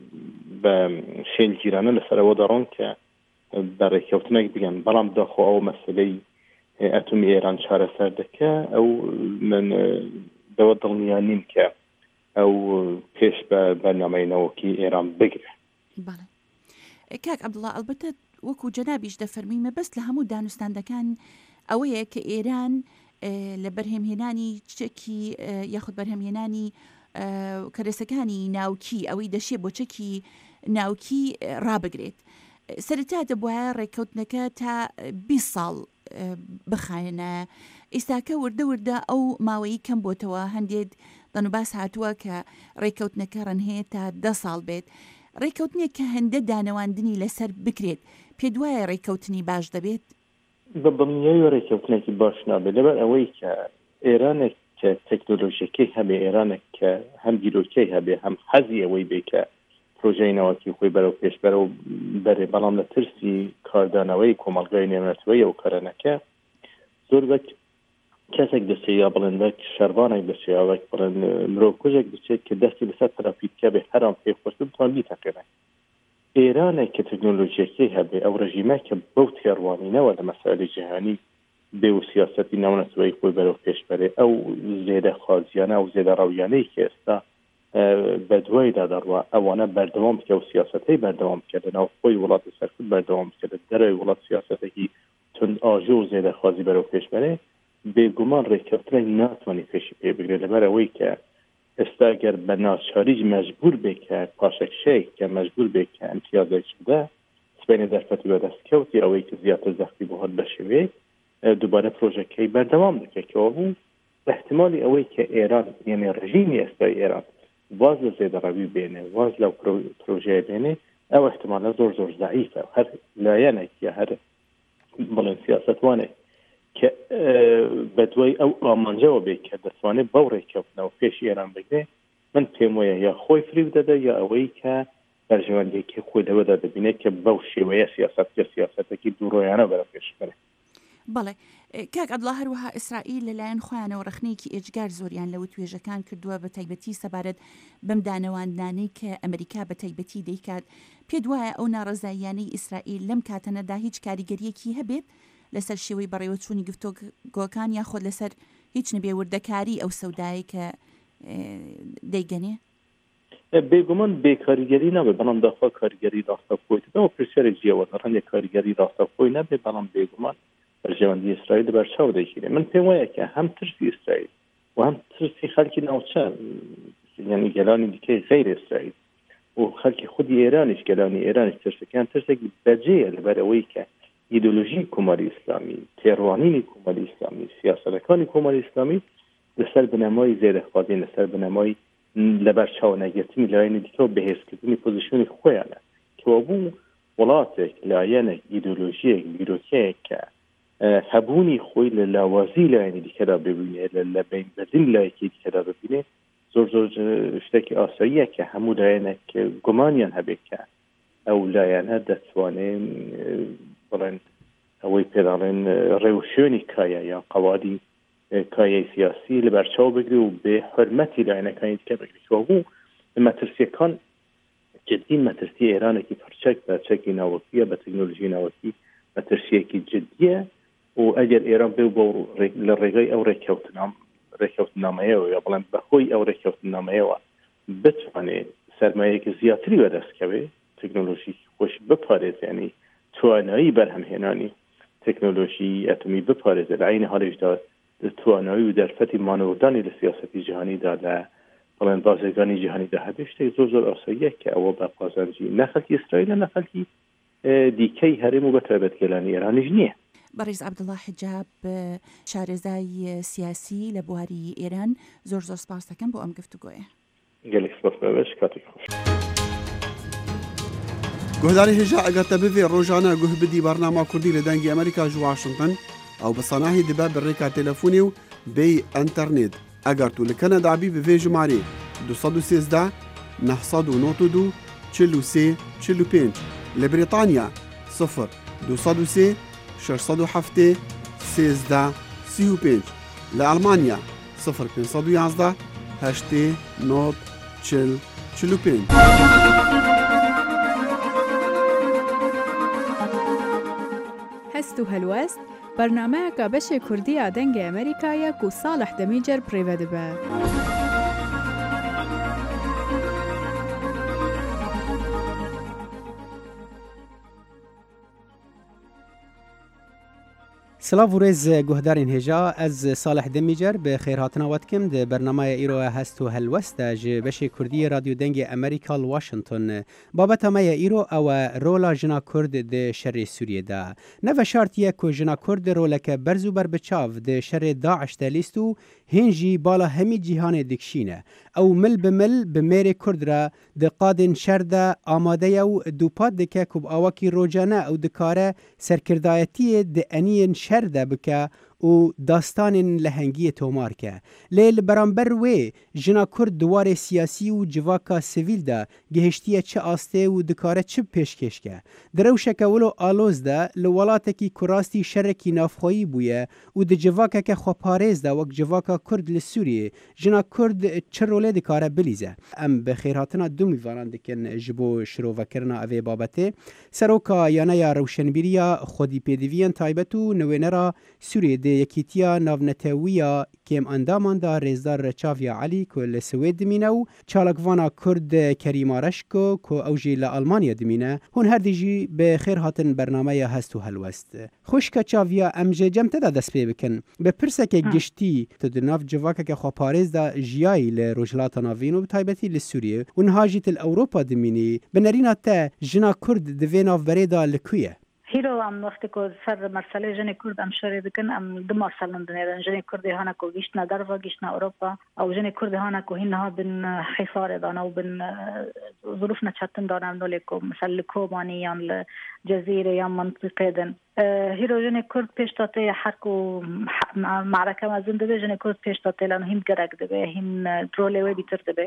بە شێنگیرانە لەسەرەوە دەڕۆن کە بە ڕێکەوتنێک بگەن، بەڵام داخۆ ئەو مەسەلەی ئەتۆمی ئێران چارەسەر دەکە ئەو من دەوە دڵنیا نیم کە ئەو پێش بە بەرنامەی ئێران بگرێ. بەڵێ کاک عەبدەڵڵا ئەلبەتە وەکو جەنابیش دەفەرمی مەبەست لە هەموو دانوستاندەکان ئەوەیە کە ئێران لە بەرهەمهێنانی چەکی یاخود بەرهەمهێنانی کەرەسەکانی ناوکی ئەوەی دەشێ بۆ چەکی ناوکی ڕابگرێت. سەرەتا دەبوایە ڕێکەوتنەکە تا بیست ساڵ بخایەنە. ئێستاکە وردە وردە ئەو ماوەیی کەم بۆتەوە، هەندێک دەنوباس هاتووە کە ڕێکەوتنەکە ڕەنهەیە تا دە ساڵ بێت. ڕێکەوتنێک کە هەندە دانەواندنی لەسەر بکرێت پێ دوایە ڕێکەوتنی باش دەبێت؟ بە دڵنیایی ڕێکەوتنێکی باش نابێت، لەبەر ئەوەی کە ئێرانێک کە تەکنۆلۆژیەکەی هەبێ، ئێرانێک کە هەم بیرۆکەی هەبێ هەم حەزی ئەوەی بێ کە پرۆژەی ناوەکی خۆی بەرەو پێش بەرەو بەرێ، بەڵام لە ترسی کاردانەوەی کۆمەڵگای نێونەتەوەی ئەو کارانەکە زۆر بەک کەسێک دەچێت یا بڵێن بەک شەروانێک دەچێت یا بەک بڵێن مرۆڤ کوژێک دەچێت کە دەستی لەسەر تەراپیتکە بێ هەرام پێی خۆشتم توان بیتەقێنێت. ئێرانێک کە تەکنۆلۆژیەکەی هەبێ ئەو ڕژیمە کە بەو تێڕوانینەوە لە مەسائلەی جیهانی بێ و سیاسەتی ناونەتەوەی خۆی بەرەو پێش بەرێ، ئەو زێدە خازیانە و زێدە ڕەویانەی کە ئێستا بە دوایدا دەڕوا ئەوانە بەردەوام بکە و سیاسەتەی بەردەوام بکە لەناو خۆی وڵاتی سەرکوت بەردەوام بکە لە دەرەوەی وڵات سیاسەتێکی تند ئاژۆ و زێدە خازی بەرەو پێش بەرێ، بێگومان ڕێکەوتنێک ناتوانێت پێشی پێ بگرێت، لەبەر ئەوەی کە ئێستا گەر بە ناچاریج مەجبور بێ کە پاشەکشەیەک کە مەجبور بێ کە ئەمتیازێک بدە سبەینە دەرفەتی بەدەستکەوتی ئەوەی کە زیاتر زەختی بۆ هەر بەشێوەیە دووبارە پرۆژەکەی بەردەوام دەکەکەوە بوو. احتیمالی ئەوەی کە ئێران یعنی ڕژیمی ئێستای ئێران واز لە زێدەڕەوی بێنێ، واز لەو پرۆژەیە بێنێ، ئەو احتیمالە زۆر زۆر ضعیفە. هەر لایەنێک یا هەر بڵێن سیاسەتوانێک کە بەدوای ئەو ئامانجەوە بێ کە دەتوانێت بەو ڕێکەوتنەوە پێشی ئێران بگرێ، من پێم وایە یا خۆی فریو دەدە یا ئەوەی کە بەرژەوەندێکی خۆی لەوەدا دەبینێت کە بەو شێوەیە سیاسەت کە سیاسەتێکی دووڕۆیانە بەرە پێش بێت. بەڵێ کاک عەبدەڵڵا هەروەها ئیسرائیل لەلایەن خۆیانەوە ڕخنەیەکی ئێجگار زۆریان لەو توێژەکان کردووە بە تایبەتی سەبارەت بەم دانەواندانەی کە ئەمریکا بە تایبەتی دەیکات. پێ دوایە ئەو ناڕەزاییانەی ئیسرائیل لەم کاتەنەدا هیچ کاریگەریەکی هەبێت لەسەر شێوەی بەڕێوەچوونی گفتوگۆکان یاخۆ لەسەر هیچ نەبێ وردەکاری ئەو سەودایی کە دەیگەنێ؟ بێگومان بێکاریگەری نابێت، بەڵام داخوا کاریگەری ڕاستەوخۆیت ئەوە پرسیارێک جیاوە ڕەنگە کاریگەری ڕاستەوخۆی نابێت، بەڵام بێگومان بەرژەوەندی ئیسرائیل بەرچاو دەیگیرێت. من پێم وایە کە هەم ترسی ئیسرائیل و هەم ترسی خەڵکی ناوچە یعنی گەلانی دیکەی غەیر ئیسرائیل و خەڵکی خودی ئێرانیش گەلانی ئێرانیش ترسەکان ترسێکی بەجێیە لەبەر ئەوەی کە ئیدۆلۆژی کۆمەڵی ئیسلامی، تێڕوانینی کۆمەڵی ئیسلامی، سیاسەتەکانی کۆمەڵی ئیسلامی لەسەر بنەمای زێدەخوازی، لەسەر بنەمای لەبەرچاو نەگرتنی لایەنی دیکە و بەهێزکردنی پۆزیشنی خۆیانە کەوا بوو وڵاتێک لایەنێک ئیدۆلۆژیەک بیرۆکەیەک کە هەبوونی خۆی لە لاوازی لایەنی دیکەدا ببینێت، لە بینبەردنی لایەکی دیکەدا ببینێت، زۆر زۆر شتێکی ئاساییە کە هەموو لایەنێک گومانیان هەبێت کە ئەو لایەنە دەتوانێن بڵێن ئەوەی پێداڵێن ڕێوشێنی کایە یا قەوالی کایەی سیاسی لە بەرچاو بگری و بێ حرمەتی لایەنەکانی دیکە بگریتەوە بوو. مەترسیەکان جدی مەترسی ئێرانێکی پرچەک بە چەکی ناوەکیە بە تەکنۆلۆژی ناوەکی مەترسیەکی جدیە و ئەگەر ئێران بێ بۆ لە ڕێگەی ئەو ڕێکەوتنامەیەوە یا بڵێن بەخۆی ئەو ڕێکەوتنامەیەوە بتوانێت سەرمایەیەکی زیاتری بەدەستکەوێ تەکنۆلۆژی خوش بپارێز ینی توانایی بەرهەمهێنانی تەکنۆلۆژی ئەتمی بپارێزە لە عینی حاڵێشدا توانایی و دەرفەتی مانەوەدانی لە سیاسەتی جیهانیدا لە بەڵێن بازرگانی جیهانیدا هەبێ شتێک زۆر زۆر ئاساییە کە ئەوە بە قازانجی نەخەڵکی ئیسرائیل نەخەڵکی دیکەی هەرێم و بە تایبەتگەلانی ئێرانیش نییە. بەڕێز عەبدوڵڵا حجاب شارێزای سیاسی لە بواری ئێران زۆر زۆر سپاس دەکەم بۆ ئەم گفتوگۆیە. گەلێک سپاس بەوەش کاتێک خۆش. گوهداری هێژا ئەگەرتە ببێ ڕۆژانە گوه بدی بەرنامە کوردی لە دەنگی ئەمریکا ژ واشنگتن ئەو بەسەناهی دەبە بڕێکا تەلەفۆنی و بێی ئەنتەرنێت ئەگەر تو لە کەنەدابی بڤێ ژمارە دو سەد و سێزدە نە سەد و نۆ و دو چل و سێ چل و پێنج لە بریتانیا صفر دو سەد و سێ شەش سەد و هەفتێ سێزدە سی و پێنج لە ئەڵمانیا صفر پێنج سەد و یازدە هەشتێ نۆ چل چل و پێنج. هەست و هەلوەست بەرنامەیەکە بەشێ کوردیە دەنگی ئەمریکایە و ساڵح دەمیجەر پڕێوە دەبە. سلااو ورێز گوهدارین هێژا ئەز ساڵح دەمیجەر بە خێرهاتنەوەتکم دە بەرنامای ئیرۆە هەست و هەلوەستە ژ بەشی کوردی رادیو دەنگی ئەمریکا واشنگتن بابەتەمەیە ئیرۆ ئەوە ڕۆلا ژنا کورد دە شەڕی سووریەدا نەڤە شارتیە کو ژنا کورد ڕۆلەکە بەرز و بربچاو دە شەڕێ داعشتە لیست و هێنجی بالا هەمی جیهانێ دکشینە ئەو مل بمل بمێرێ کوردرا دە قادن شەردە ئامادەیە و دووپات دکە کوب ئاواکی ڕۆژانە ئەو دکارە سەرکردایەتیە دە ئەنیەن شەردە بکە و داستانên lehengiyê tomarke. Lê li beramber wê jina Kurd diwarê siyasî û civaka sivîl de gihiştiye çi astê û dikare çi pêşkêşke. Di rewşeke wilo aloz de li welatekî ku rastî şerekî navxwayî bûye û di civakeke xweparêz de wek civaka Kurd li Sûriyê jina Kurd çi rolê dikare bilîze. Em bi xêrhatina du mîvaran dikin ji bo şirovekirina evê babetê. Seroka yaneya rewşenbîriya xwedîpêdiviyên taybet û newênera Sûriyê یەکیتیا ناونەتەویە کێم ئەنداماندا ڕێزدار ڕەچاویا عەلی کۆ لە سوێد دمینە و چاڵکڤانا کورد کەریما رەشکۆ کۆ ئەوژی لە ئەڵمانیا دمینە هون هەردیژی بە خێر هاتن بەرنامەیە هەست و هەلوەست. خوشکە چاویا ئەمژێ جەمتەدا دەست پێ بکەن بە پرسێکێک گشتی تو دناف جڤاکێکە خواپارێزدا ژیایی لە ڕۆژهڵاتە ناوین و تایبەتی لە سووریە و نهاژیت ئەوروپا دمینی بنەرینە تە ژنا کورد divê navberêda li ku ye. هیرو ام وقتی که سر مسئله جن کرد ام شری دکن ام دو مسئله دنیرن جن کردی هانا کو گیشتنا دروا گیشتنا اروپا او جن کردی هانا کو هینها بن حصار دانا و بن ظروفنا چتن دانا نولی کو مثلا کوبانی یا الجزیره یا منطقه دن هیرو جن کرد پیشتاته حق و معرکه ما زنده جن کرد پیشتاته لانه هیم گرگ دبه هیم درولي وی بیتر دبه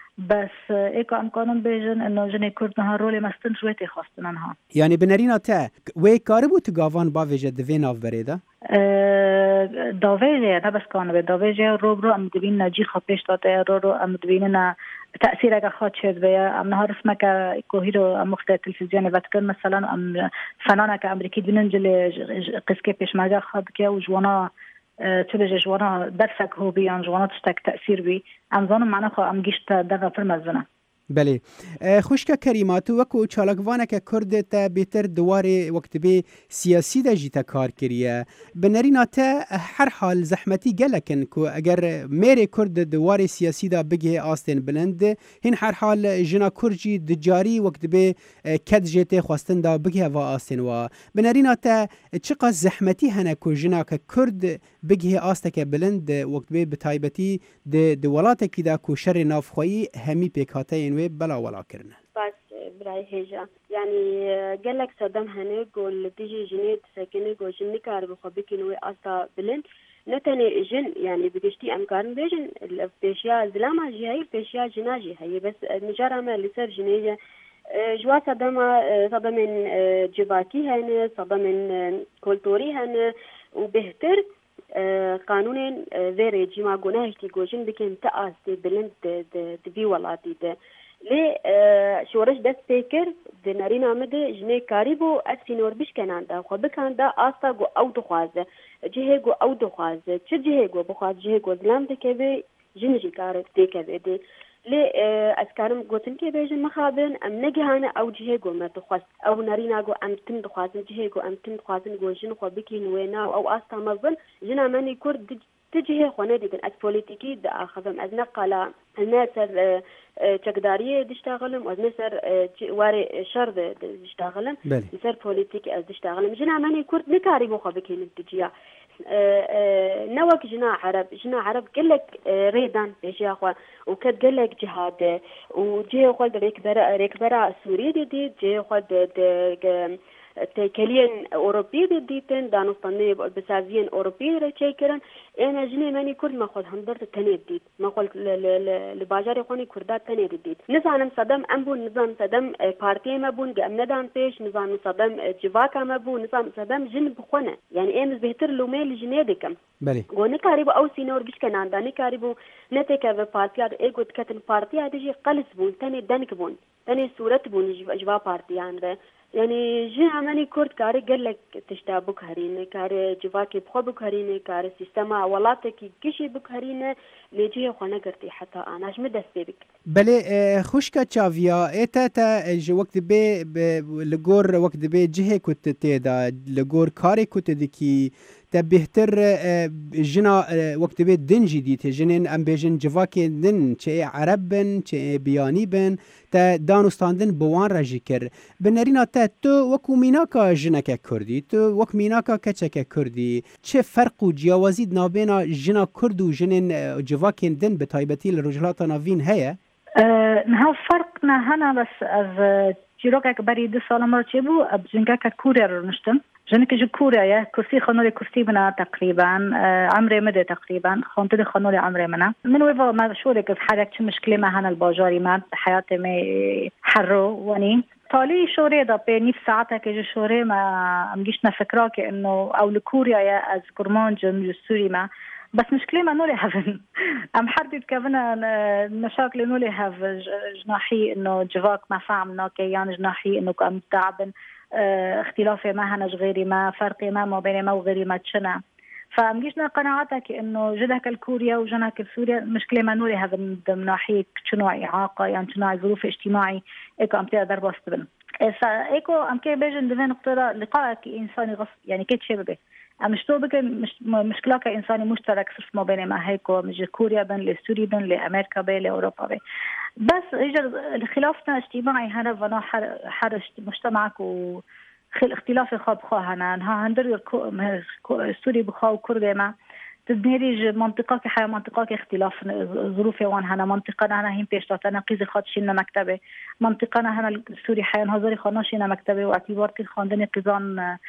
بس ایک امکانم بیجن انه جن کرد نه رول مستن شویتی خواستن انها یعنی بنرینا تا وی کاربو تو گاوان با وجه دوی ناو بریده داویجه نه بس کانه به داویجه رو رو ام دوین نجی خپش داده رو رو ام دوین نه تأثیر اگه خواهد شد بیا ام نه رسمه که کوهی رو ام مختار تلفزیونی وقت مثلا ام فنانه که امریکی دونن جل قسکه پیش مگه خواهد که و جوانا تلج جوانا درسك هو بيان جوانا تشتك تأثير بي ام زانم معنا خو ام گشت دغه فرمزنه بله خوشکه کریمات وکو چالکوانه که کرد تا بیتر دواره وقت به سیاسی ده جیتا کار کریه بنرینا تا هر حال زحمتی گلکن که اگر میره کرد دواره سیاسی ده بگه آستین بلند هین هر حال جنا کرجی دجاری وقت به کد جیتا خواستن ده بگه و آستین و بنرینا تا چقدر زحمتی هنه که جنا که کرد بگه آسته که بلند وقت به بتایبتی ده دولاته که ده که شر نافخوایی همی پیکاته این بلا ولا كرنا بس براي هجا يعني قال لك صدام هني قول تيجي جنيد ساكنه قول جني كار بخبيك انه استا بلند نتني جن يعني بقشتي امكان بيجن الفيشيا زلامه جي هي الفيشيا جناجي هي بس مجرى ما اللي صار جنيه جوا صدام صدام من جباكي هن صدام من كولتوري هن وبهتر قانون ذي جما جناهتي جوجن بكم تأستي بلند دبي ولاتي ده لي شورش دست فكر دنارينا مده جني كاريبو اسينور بيش كان ده خو بكان ده استا جو او دخوازه جهه جو او دخوازه چه جهه جو بخواز جهه جو زلام ده كبه جنجي كار ده كبه ده لێ ئەسکارم گوتن کێ بێژن مەخابن ئەم نەگەهانە ئەو جهێ گۆمە دخواست ئەو نەریناگۆ ئەم تم دخوازن جهێ گۆ ئەم تم دخوازن گۆ ژن خۆ بکەین وێنا ئەو ئاستا مەبن ژنامەنی کورد تجهێ خۆ نەدیگن ئەس پۆلیتیکی داخەبم ئەز نەقەلا ئەنە سەر چەکداریە دشتاغلم وەز نەسەر وارێ شەر دشتاغلم سەر پۆلیتیکی ئەس دشتاغلم ژنامەنی کورد نکاری بۆ خۆ بکەین تجیا نەوەک ژنا عرب ژنا عرب gelek rêdan pêşiya xwe û ket gelek cihade û cihê xwe rêkbera Sûriyê de dît cihê xwe têkeliyên Ewropî de dîtin danûstaniyê bisaziyên Ewropî re çêkirin êne jinê menî Kurd me xwe hundir tenê dît me xwe li bajarê xwe Kurda tenê dît nizanim sedem em bûn nizam sedem partiyê me bûn em nedan pêş nizam sedem civaka me bû nizam sedem jin bixwe yani êm bêhtir lûmê li jinê dikim got nikarî bû ew sîne wir bişkenanda nikarî bû netêke ve partiya ê got diketin partiya de jî qelis bûn tenê denk bûn tenê sûret bûn ji va partiyan re yani ji hemenî Kurd karê gelek tişta bikherîne karê civakê bixwe bikherîne karê sîstema welatekî gişî bikherîne lê cihê xwe negirtî heta an ji min dest pê bik belê xwişka çaviya ê te te ji wek dibê li gor wek dibê cihê ku tu têda li gor karê ku tu dikî te bêhtir jina wek dibê din jî dîtê jinên em bêjin civakê din çê ereb bin çê biyanî bin te danûstandin bi wan re jî kir bi nerîna te tu wekû mînaka jineke Kurdî tu wek mînaka keçeke Kurdî çi ferq û ciyawazî navbêna jina Kurd û jinên civakên din bi taybetî li rojhilata navîn heye niha ferq ne hene bes ev çîrokek berî du salan re çêbû ev jingeke Kûrê re rûniştin جنك جو كوريا كرسي خنوري كرسي بنا تقريبا عمري مدى تقريبا خنتدي خنوري عمري منا من ويفا ما شورك في حالك شو مشكلة ما هنا الباجاري ما حياتي ما حرو وني طالي شوري دا بنيف ساعتها كجو شوري ما مجيشنا فكراك انه او لكوريا يا از كرمان جم سوري ما بس مشكلة ما نولي هفن ام حدد كفنا مشاكل نولي هف جناحي انه جواك ما فهمنا كيان جناحي انه كم تعبن اختلافي ما هنج غيري ما فرقي ما ما بين ما وغيري ما تشنا فمجيشنا قناعتك انه جدك الكوريا وجنك السوريا مشكله ما نوري هذا من ناحيه شنو اعاقه يعني شنو ظروف اجتماعي ايكو ام تقدر بستبن ايكو ام كي بيجن دفن نقطه لقائك انساني غصب يعني كيت شبه مش تو بك مش مشكله كانساني مشترك صرف ما بين ما هيكو مش كوريا بين لسوريا بين لامريكا بين لاوروبا بين بس اجى خلافنا اجتماعي هنا فانا حرج مجتمعك و اختلاف خاب خواهنا ها هندر سوري بخاو كردي ما تدنيري منطقة كحياة منطقة كاختلاف ظروف وان هنا منطقة هنا هم بيشتات نقيز خادشين مكتبة منطقة هنا سوري حياة هزاري خاناشين مكتبة واعتبار كل خاندني قزان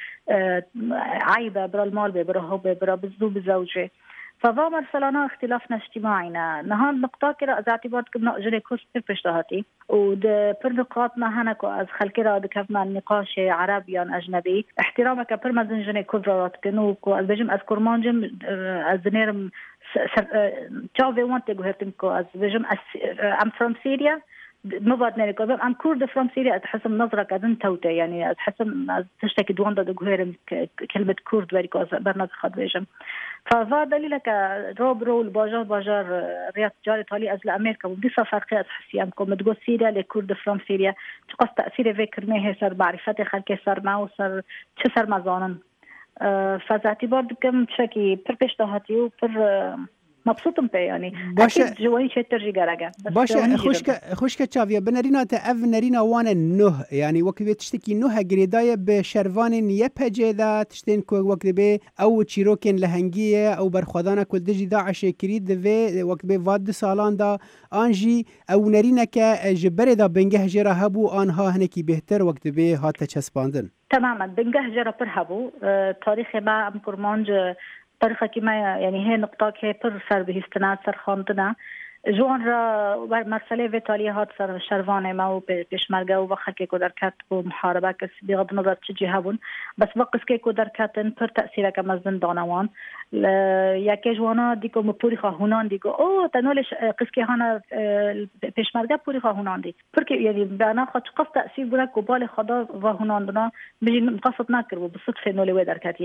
عيبة برا المال برا هوبة برا بزو بزوجة فضا مرسلنا اختلافنا اجتماعينا نهان نقطة كده از اعتبار كبنا اجري كورس بيشتهاتي ود پر نقاطنا هنا كو از خلكرا دكفنا النقاش عربي اجنبي احترامك پر مزنجني كبرات كنو كو از بجم از كرمانجم از نيرم تشافي وانت غهرتم كو از بجم ام فروم سوريا مباد نيكو ام كورد فروم سوريا تحسم نظرك ادن توته يعني تحسم تشتكي دواندا دغهرم كلمه كورد بريكو برنامج خد بجم فهذا دليلك روب رول باجار باجار رياض تجاري تالي أزل أمريكا وبديسة فرقية أسحسيامكم تقول سوريا لكورد فرام سوريا تقص تأثير فكر ميه صار معرفة خلك صار ما وصار شو صار مزانا فذا اعتبار بكم شكي بر بيشتهاتي وبر مبسوطم به يعني باشه جوانی چه ترجی گرگه باشه خوشک خوشک چاویه بنرینا ته اف نرینا وان نه يعني وقت تشتكي نه گریدای به شروان یپجه دا تشتین کو وقت به او چیروکن لهنگیه او برخدانه کل دجی داعش کرید و وقت به واد سالان دا انجی او نرینا که جبر دا بنگه جرا هبو آنها هنکی بهتر وقت به هات چسباندن تماما بنگه جرا پر هبو تاریخ ما ام کرمانج طريقة كما يعني هي نقطة كي بر سر بهستنات سر خاندنا جوان را مرسله ویتالیا هات سر شروانه ما و پیشمرگه و وقت که کدر کت و محاربه کس بغض نظر چه جهه بون بس وقت که کدر کتن پر تأثیره که مزدن دانوان یکی جوانا دیگو مپوری خواهونان دیگو او تنولش قس که هانا پیشمرگه پوری خواهونان دی پر که یعنی بانا خود قصد تأثیر بوده که بال خدا و هونان دنا بجی مقصد نکر و بصدفه نولی وی در کتیه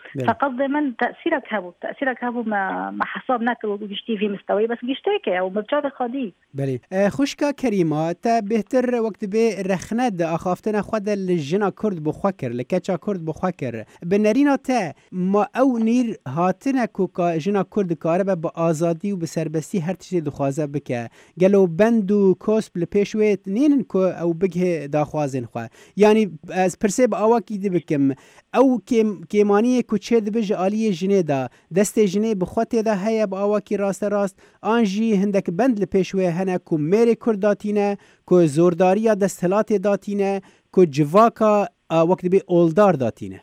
فقصدي من تاثيرك هبو تاثيرك هبو ما ما حسابناك وجشتي في مستوي بس جشتيك او مبجات خادي بله خوشکا کریما تا بهتر وقت به رخند اخافتنا خود الجنا کرد بخوکر لکچا کرد بخوکر بنرینا تا ما او نیر هاتنا کوکا جنا کرد کاره با آزادی و به سربستی هر چیزی دخوازه بکه گلو بند و کوسب لپیشویت نین کو او بگه داخوازن خو یعنی از پرسیب آواکی دی بکم او کم کیمانی کوچه دی بج عالی جنه دا دست جنه بخوته دا هيا با آواکی راست راست آنجی هندک بند لپیشوی هنه کو میری کرداتینه کو زورداری دستهلات داتینه کو جواکا وقت بی اولدار داتینه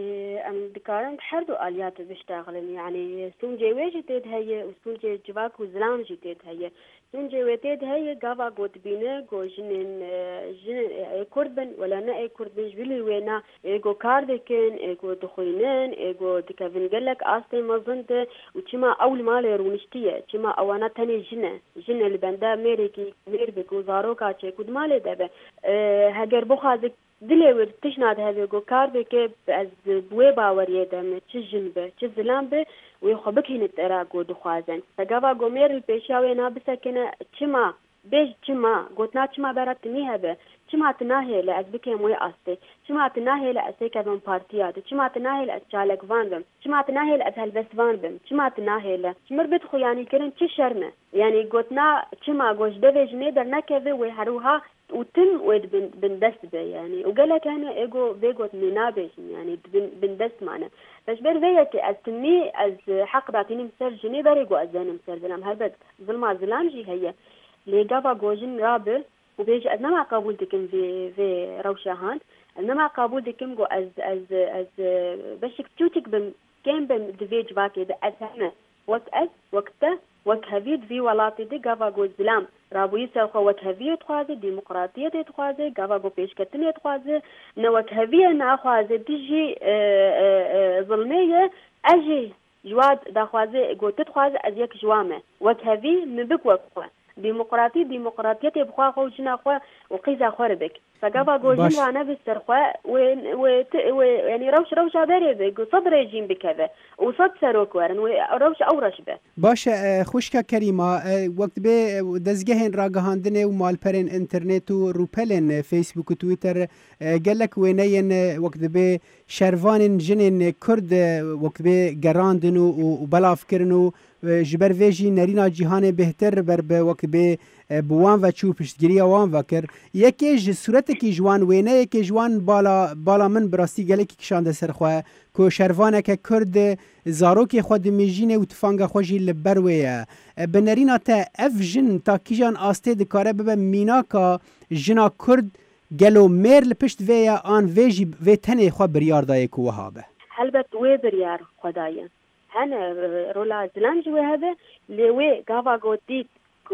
ام دكارن حردو آليات بيشتغلن يعني سونجي ويجتيد هي وسونجي جواك وزلام جتيد هي سونجي ويتيد هي قابا قوت بينا قو جنين جنين كردبن ولا نا كردبن جبلي وينا ايقو كاردكن ايقو دخوينين ايقو دكافين قلك آستي مظنت وچما اول مالي رونشتية چما اوانا تاني جنة جنة اللي بندا ميريكي ميربك وزاروكا چه كود مالي دابا هاگر بخازك دلي ورتشناد هذا جو كار بك از بوي باوريه دم تشجن به تشزلان به ويخبك هنا تراغو دخوازن فقابا غومير البيشاوي نابسكنا چما بيج چما قوتنا چما براتني هبه چما تناهي لاز بكي موي استي چما تناهي لاسي كان بارتيات چما تناهي لاز چالك فاندم چما تناهي لاز هلبس فاندم چما تناهي لا چمر بدخو يعني كرن چي شرمه يعني قوتنا چما غوش دفجني در نكبه وهروها وتم ود بندست به يعني وقالك انا ايجو بيجوت منابش يعني بندست معنا بس بير فيك استني از حق داتيني مسرجني بريجو ازين مسرجنام هربت ظلم زلامجي هي لي قابا جوجن رابر وبيجي انا ما قبول دكم في في روشهان انا ما قبول دكم جو از از از بشك توتك بم كان بم دفيج باكي ده اسمه وقت از وقته وكهفيد في ولاتي دي قابا جو زلام رابوی سرخو وکهوی تخوازه ديمقراطية تخوازه قابا پیشکتنی تخوازه نوکهوی ناخوازه دیجی ظلمية اجي جواد داخوازه قوت تخوازه از یک جوامه وکهوی مبك وقوه ديمقراطية ديمقراطية بخوا خوشنا خوا وقيزا خوربك فقابا جوجين وانا بالسرخوا و يعني روش روش هذا صدر رجيم بكذا وصد سروك ورن وروش اورش به باش خوشكا كريمه وقت به دزگهن راگهاندنه و مالپرن انترنت و روپلن فيسبوك و تويتر قالك وينين وقت به شروان جنن كرد وقت به گراندن و بلاف کرنو جبر ویجی نرینا جهان بهتر بر به وقت به بوان و چوب پشتگیری وان وکر یکی ج صورت کی جوان وینه یکی جوان بالا بالا من براستی گله کی کشانده سر خو کو شروانه که کرد زاروکی خود میجینه و تفانگ خوجی لبرویه بنرینا تا اف جن تا کیجان آسته دکاره به میناکا جنا کرد گلو میر لپشت ویا آن ویجی و تنه خو بریار دای کو وهابه هلبت و بریار خدایا هنا رولا زلانج وهذا اللي وي قافا قوديت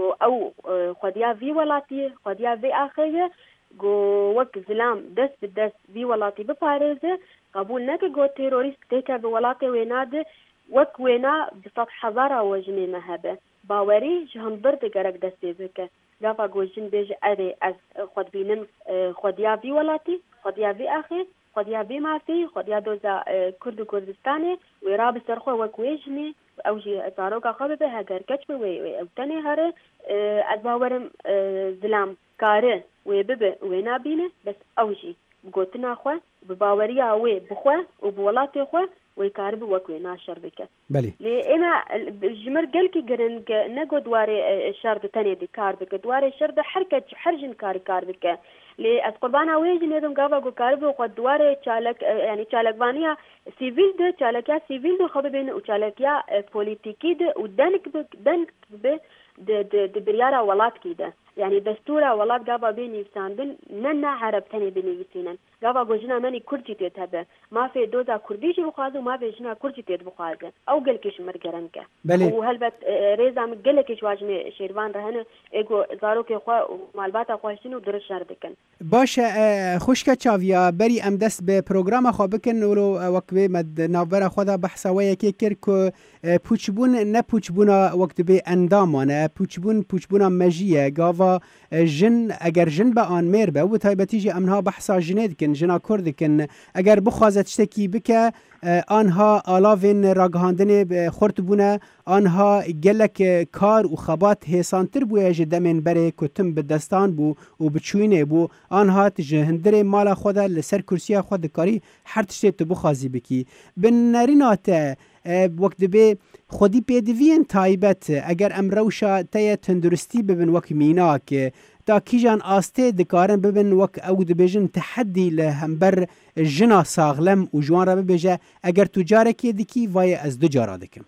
او خديا في ولاتي خديا في اخيه جو وك زلام دس بدس في ولاتي بباريزه قبول نك جو تيروريست تيكا بولاتي ويناد وك وينا بسط حضاره وجني مهبه باوري جهم برد قرق دستي بك قافا قوجين بيجي اري از خد بينن خديا في ولاتي خديا في اخي خديا بي ما في خديا دوزا كرد كردستاني ويراب سرخو وكويجني او جي زاروكا خببه هاگر كچ وي او تاني هره از باورم زلام كاره وي ببه وينا بينه بس او جي بقوتنا خو بباوريا وي بخو وبولاتي خو ويكارب وكوينا شربك بلي لي انا جمر قالكي قرن نقو دواري الشرب تاني دي كاربك دواري الشرب حركه حرجن كار كاربك لي از قربانا ويجي ندم قابا قو كارب وقد دواري چالك يعني چالكوانيا سيفيل ده چالكيا سيفيل ده خبه بين وچالكيا بوليتيكي ده ودنك دنك به د د بريارا ولات كده يعني دستورا ولات قابا بيني ساندن ننا عرب تاني بيني سينن قابا جوجنا ماني كردي تيت هذا ما في دوزا كرديش بخازو ما في جنا كردي تيت بخازو او قلكش مرقرنك وهلبت ريزا مقلكش واجني شيروان رهنا ايغو زاروكي خو مالباتا خوشين ودرش شردكن باش خوشكا چاویا بری ام دست به پروگرام خو بکن ولو وقت به مد ناور خدا بحثوی کی کر کو پوچبون نه پوچبونا وقت به اندامانه پوچبون پوچبونا مجیه گاوا جن اگر جن به آن میر به و تایبتی جی امنها بحثا جنید کن دکن جنا کردکن اگر بخوازد شتکی بکه آنها آلاوین راگهاندن خورت بونه آنها گلک کار و خبات حسانتر بویه جدمن بره کتم به دستان بو و بچوینه بو آنها تجهندر مال خود لسر کرسی خود کاری هر تشتی تو بخوازی بکی بن نرینات وقت به خودی پیدوین تایبت اگر امروشا تی تندرستی ببن وک میناک تا کیجان آسته دکارن ببن وک او دبیجن تحدی لهمبر جنا ساغلم و جوان را ببیجه اگر تجاره که دکی وای از دو جارا دکم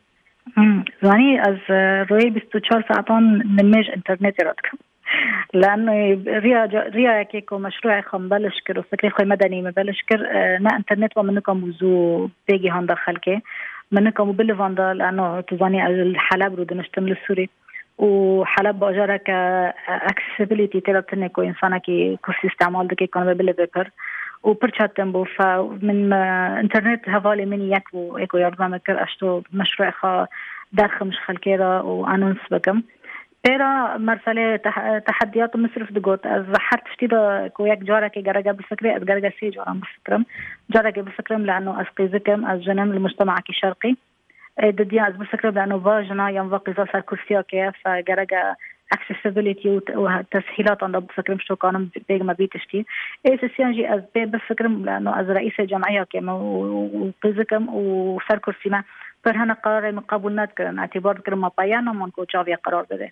زانی از روی بیست و چهار ساعتان نمیج انترنت را دکم لأنه ريا ريا كيكو مشروع خم بلش كر وفكري خوي مدني ما بلش كر نا انترنت ومنكم وزو بيجي هندا خلكي منكم وبالفاندا لأنه تظني الحلب رود نشتم للسوري وحلب باجرة كاكسسبيليتي تلاتني كو إنسانا كي كرسي استعمال دكي كانوا بالبيبر وبرشاتن بو فمن انترنت هفالي مني يكو ايكو يرضى كر اشتو مشروع خا داخل مش خلكيرا وانونس بكم ترى مرسله تحديات مصر في دقوت از حرت شتيدا كوياك جارك جرجا بفكرة از جرجا سي جارا بفكرم جارك بفكرم لأنه أسقيزكم از جنم المجتمع الشرقي دديا از بفكرم لأنه واجنا يوم وقت صار كرسيا كيف جرجا accessibility وتسهيلات عند بفكرم شو كانوا بيج ما بيتشتي إيه سيانجي از بفكرم لأنه از رئيس الجمعية كم وقيزكم وصار كرسي ما فرهنا قرار مقابلنات كرن اعتبار كرن ما بيانا من كو جافيا قرار بده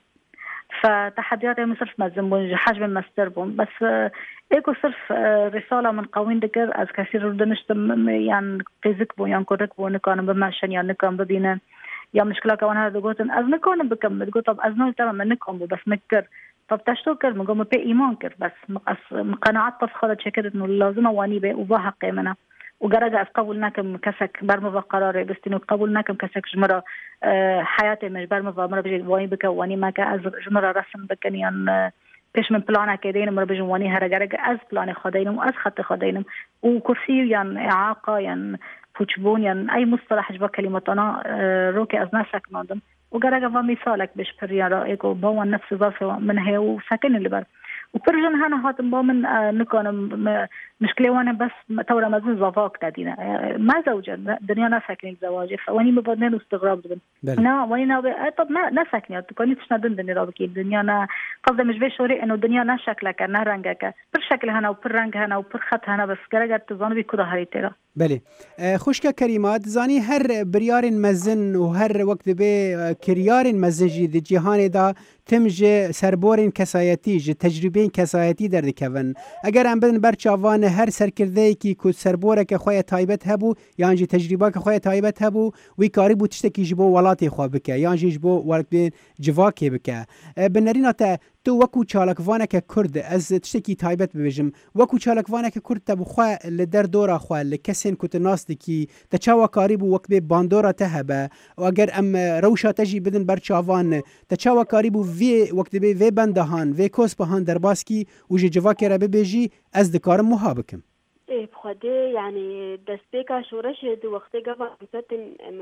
فتحديات مصر مزمون حجم مستر بون بس ايكو صرف رساله من قوين دكر از كثير ردنشتم يعني قيزك بو يعني كورك بو نكون بمشان يعني نكون بدينا يا مشكله كون هذا قوتن از نكون بكم بتقول طب از نو تمام نكون بس مكر طب تشتوكر مقوم بي ايمان كر بس مقناعات تفخرت شكل انه لازم واني بي وبها قيمنا وجرجع قبولنا كم كسك برمضة قراري بس إنه قبولنا كم كسك جمرة أه حياتي مش برمضة مرة بيجي واني بك واني ما كأز جمرة رسم بكني أن بيش من بلانا كدين مرة بيجي واني هرجع جرجع أز بلاني خدينهم وأز خط خدينهم وكرسي يعني إعاقة يعني فوتشبون يعني أي مصطلح جبا كلمة أنا أه روكي أز ناسك نادم وجرجع فمثالك بيش بريا رأيك وبوا نفس ظافة من هي وسكن اللي بر وبرجن هنا هات بامن نكون مشكلة وانا بس تورا مزن زواج تدينا ما زوجة دنيا نسكني الزواج فواني مبادئ واستغراب دبن نا واني نا طب ما نسكني تكوني تشندن دنيا رابكي الدنيا نا قصد مش بيشوري انه الدنيا نشكلك نا رنجك برشكل هنا وبررنج هنا وبرخط هنا بس كرجت تظن بكره هريترا بله خوشك كريمات زاني هر بريار مزن وهر وقت به كريار مزن جديد جهان دا تمج سربورين كسايتي ج تجربين كسايتي در دكون اگر ام بدن برچاوان هر سرکرده کی کو سربوره که خوی تایبت هبو یان جی تجربه که خوی تایبت هبو وی کاری بو تشتکی جبو ولات خو بک یان جی جبو ولت بین جواکی بک بنرینا ته تو وکو چالکوانه که کرد از تشتکی تایبت ببیجم وکو چالکوانه که کرد تبو خو لدر دورا خو لکسین کوت ناس دکی تچاوا کاری بو وقت باندورا تهبه و اگر ام روشا تجی بدن برچاوان تچاوا کاری بو وی وقت به وی بندهان وی کوس بهان درباسکی و جواکی را ببیجی از دکار محابکم إيه بخدي يعني دسبيكا شورشة دو وقتي قبل بفتن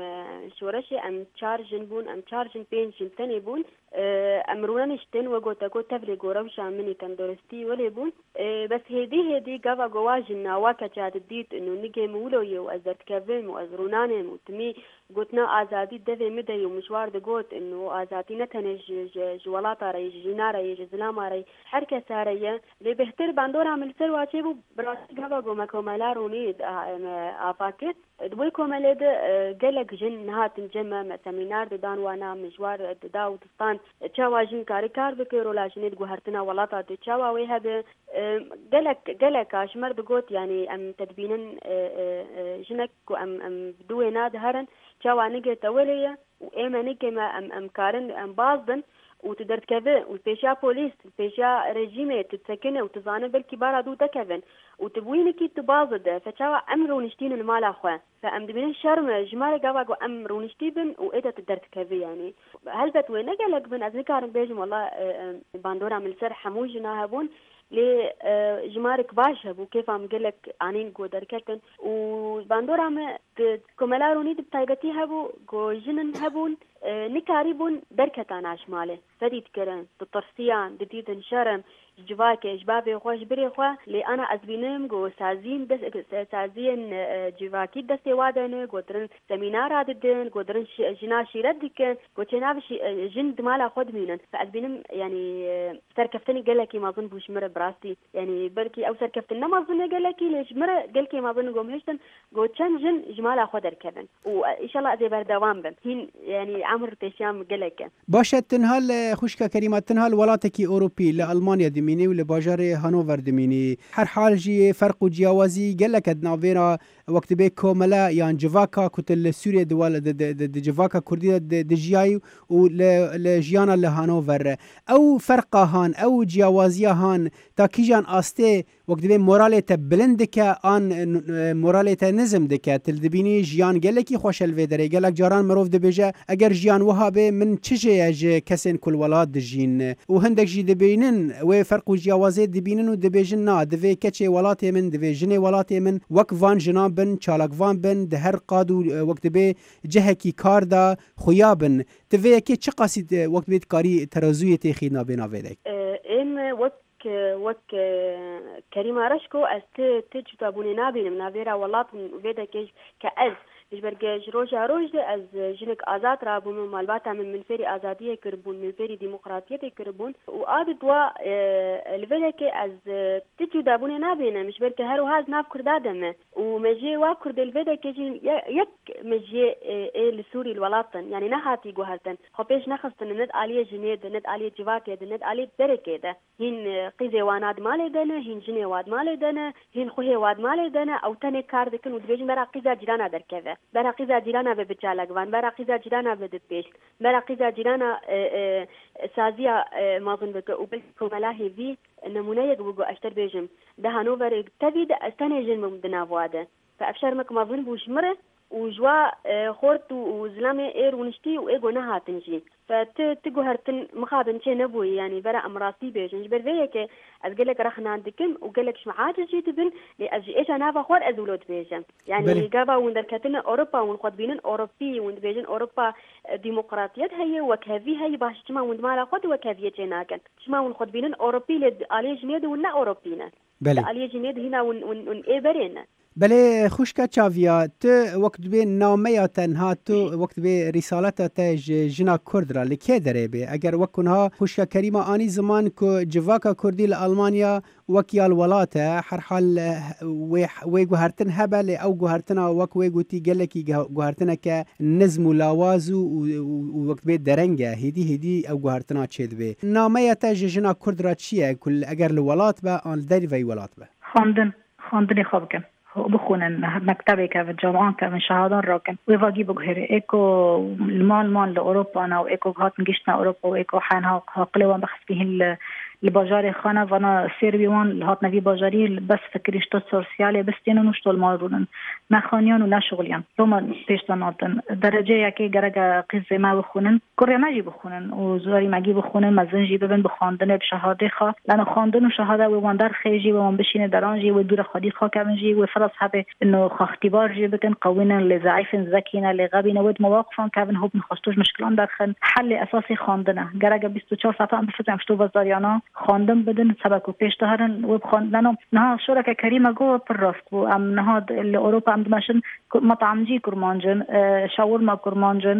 شورشة أم تشارجن بون أم تشارجن بينجن تاني بون أم رونانشتن وقوتا قوتا تفلي قوروشا مني تندرستي ولي بون بس هدي هدي قبل قواجنا واكا جاد الديت إنه نجي مولوية وأزرت كافيم وأزرونانم وتمي قوتنا آزادي دفي مدى ومشوار دقوت إنه آزادي نتنج جوالاتا ري جينارا يجي زلاما ري حركة سارية لي بهتر باندور عمل سر واجبو براسي قبل ما كومالاروني آفاكت دوي كومالد قلق جن نهات نجمع سمينار دان وانا مشوار دا ودستان تشاوا جن كاري كار بكيرو لاجنيد قهرتنا ولاتا تشاوا ويهب قلق قلق اشمر دقوت يعني ام تدبينن جنك ام ام دوي ناد هرن تشاوا نجي توليه وايما نجي ما ام ام كارن ام بازدن وتقدر تكفن وتبيشا بوليس تبيشا رجيمة تتسكنه وتزانه بالكبار دو تكفن وتبوينكي تبازد فتشاوا أمرو نشتين المال أخوة فأم دبين الشرم جمال قواقو أمرو نشتيبن وإيدا تقدر تكفي يعني هل بتوين قالك بن أذكار بيجم والله باندورا من سر حموجنا هبون لي جمارك باش هبو كيف عم قلك عنين قو دركتن وباندورا ما كمالاروني دبتايبتي هبو قو جنن هبون نكاريبون دركتان عشماله فديد كرن تطرسيان دديدن شرم جواك اجبابي خوش بري خو لي انا ازبينم جو سازين دس سازين جواكي دس وادن قدرن سمينار عددن قدرن جنا شيردك قلتناش جند مالا خد مينن فازبينم يعني سركفتني قال لك ما اظن بوش مره براستي يعني بركي او سركفتنا ما اظن قال لك ليش مره قال لك ما اظن قوم هشتن قلت جن جمالا خد ركبن وان شاء الله زي بردوام بن هين يعني عمر تشام قال لك باشه تنهال خوشكا كريمه تنهال ولاتكي اوروبي لالمانيا دميني ولا باجار هانوفر دميني هر حال جي فرق وجياوازي قال لك نافيرا وقت بي كوملا يعني جفاكا كتل سوريا دوال د جفاكا كرديه د جياي ولجيانا لهانوفر او فرقه هان او جياوازيا هان تا كيجان استي وقت بي موراليتا بلندك ان موراليتا نظم دك تلدبيني جيان قال لك خوش الفيدري قال لك جاران مروف دبيجا اگر جيان وهابه من تشي كسن كل ولاد دجين وهندك جي دبينن و فرق جياوازي دبينن ودبيجن نا دفي كتشي ولاتي من دفي جني ولاتي من وقفان جنابن چالاك فان بن دهر قادو وقت بي جهكي كاردا خيابن تفي كي چه قصيد وقت بيت كاري ترازويه تخينا بينا فيدك ام وقت وك كريمه رشكو است تجتابوني نابين منافيرا والله فيدك كاز مش برجع روجا روج از جنك آزاد رابون مالباتا من منفري آزادية كربون منفري ديمقراطية كربون وآبد وا الفلك از تجو دابون نابينا مش برجع هرو هاز ناب كردادم ومجي وا كرد الفلك يجي يك مجي إيه لسوري الولاطن يعني نهاتي جوهرتن خبيش نخستن ند عليه جنيد ند عليه جواكيد ند عليه دركيده هين قيزي واناد مالي دنا هين جني واد مالي دنا هين خوه واد مالي دنا أو تاني كاردكن ودبيجن برا قيزا جيرانا دركذا برا قيزا جيرانا ببجالقوان برا قيزا جيرانا بدبيش برا قيزا جيرانا سازيا ماظن بك وبلكم ملاهي في نمونية بوجو أشتر بيجم ده هانوفر تبيد استنى من دنافواده فأبشر مك ماظن بوش مرة وجوا خورت وزلامي اير ونشتي وايغو نهاتنجي فتتقو هرتن مخابن شي نبوي يعني برا امراسي بيجن برفيك ازقلك رخنا عندكم وقالك شمعات جيت بن لاجي ايش انا بخور ازولوت بيجن يعني قابا وندركتنا اوروبا ونخد بينن اوروبي وند بيجن اوروبا ديمقراطيات هي وكافي هي باش تما وند مالا خد وكافيه جناكن تما ونخد بينن اوروبي لد علي جنيد ونا اوروبينا بله علي جنيد هنا ون ون اي برينا بله خوشکا چاویا تو وقت به نامه تنها تو وقت به رسالت تاج جنا کرد را لکه داره به اگر وکنها خوشکا کریمه آنی زمان که جواکا کردی لالمانیا وکیال ولات هر حال وی گوهرتن هبل او گوهرتنا وک وی گوتی گلکی گوهرتنا که نظم و لاوازو و وقت به درنگه هدی هدی او گوهرتنا چید به نامه تاج جنا کرد را چیه کل اگر لولات به آن داری وی ولات به خواندن خواندنی خوب کن بخونن مكتبي كاف الجامعة كاف شهادان راكن ويفاجي بجهر إيكو المال مال لأوروبا أنا وإيكو هات نجشنا أوروبا وإيكو حين ها قلوا بخس فيه الباجاري خانة فأنا سيربيوان هات نبي باجاري بس فكريش تو سوسيالي بس تينو نشتو المارونن ما خانيان ولا شغليان ثم بيشتناتن درجة يكي جرجة قزة ما بخونن كوريا ما جي بخونن وزاري ما جي بخونن مزنجي ببن بخاندن بشهادة خا لأن خاندن وشهادة وواندر خيجي ووان بشين درانجي ودور خدي خا كمنجي وفرص هذا إنه اختبار جي بكن قوينا لزعيف ذكينا لغبينا ود مواقفا كابن هو بنخشتوش مشكلان داخل حل أساسي خاندنه جرجة بیست و چهار ساعة بفتح مشتو بزاریانا خواندم بدن سبک و پیش دهرن و بخواندنم نه شرکه کریمه گو پر راست و ام نهاد اروپا ام دمشن مطعمجی کرمانجن شاورما کرمانجن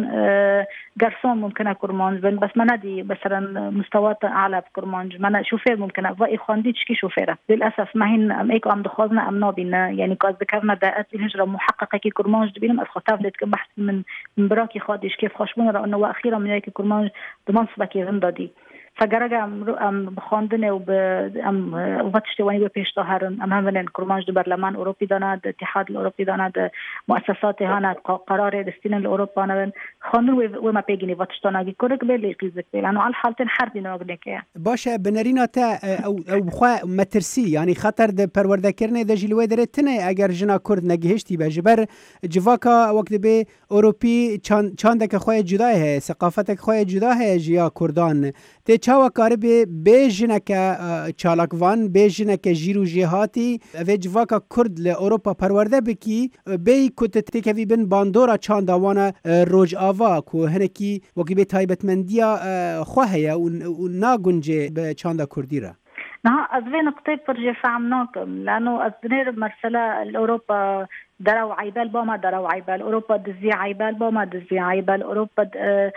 گرسون ممکنه کرمانجن بس من ندی مثلا مستویات اعلى کرمانجن من شوفر ممکنه و ای خواندی چکی شوفره للاسف ما هن ام ایکو ام دخوازنا ام نابینا يعني قاعد ذكرنا دائرة الهجرة محققة كي كرمانج دبينم أسخطاف لتك بحث من من براكي خادش كيف خشبون رأى إنه وأخيرا من يك كرمانج دمنصبة كي غندا دي فجرجة أم بخاندنة وب أم وقتش تواني ببيش ظهرن أم هم كرمانج دو برلمان أوروبي دانا د اتحاد الأوروبي دانا د مؤسسات هانا قرار دستين الأوروبا أنا خاندن وما بيجيني وقتش تناجي كورك بيلي قيزك لأنه على حالتين حربي نوعدك باشه بنرينا تا أو أو بخوا مترسي يعني خطر د پرورده كرنه د جلوه درتنه اگر جنا كرد نگهشتي بجبر جواكا وقت به أوروبي چاندك خواه جدا ہے ثقافتك خواه جدا ہے جیا كردان ته چاوا کار به بیجنک چالاکوان بیجنک جیرو جهاتی و جواکا کرد ل اروپا پرورده بکی بی کت تکوی بن باندورا چاندوانه روج آوا کو هنکی وکی به تایبتمندیا خواهیا و ناگنجه به چاندا کردی را نها أزوي نقطة برجع فعمناكم لأنه أزنير مرسلة الأوروبا دروا عيبال بوما دروا عيبال أوروبا دزي عيبال بوما دزي عيبال أوروبا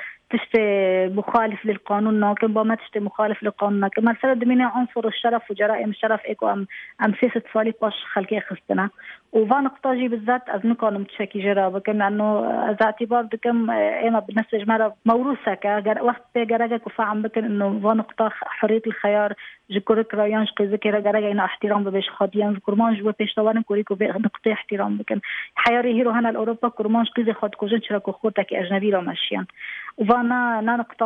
تشتي مخالف للقانون ناكم بوما تشتي مخالف للقانون ناكم مرسلة دمينة عنصر الشرف وجرائم الشرف إيكو أم أم سياسة صالي باش خلقية خستنا وفان نقطاجي بالذات أزنكم متشكي جرابكم لأنه إذا اعتبار بكم إما بالنسبة جمارة موروثة كا وقت بجرجة كفاعم بكن إنه فان نقطة حرية الخيار جكورك ريانش كذكر جرجة إنه احترام ببيش خاديان كرمانج وبيش توارن كوريكو نقطة احترام بكن حياري هيرو هنا الأوروبا كرمانج كذا خد كوجن شركو خوتك أجنبي لو ماشيان وفانا نا نقطة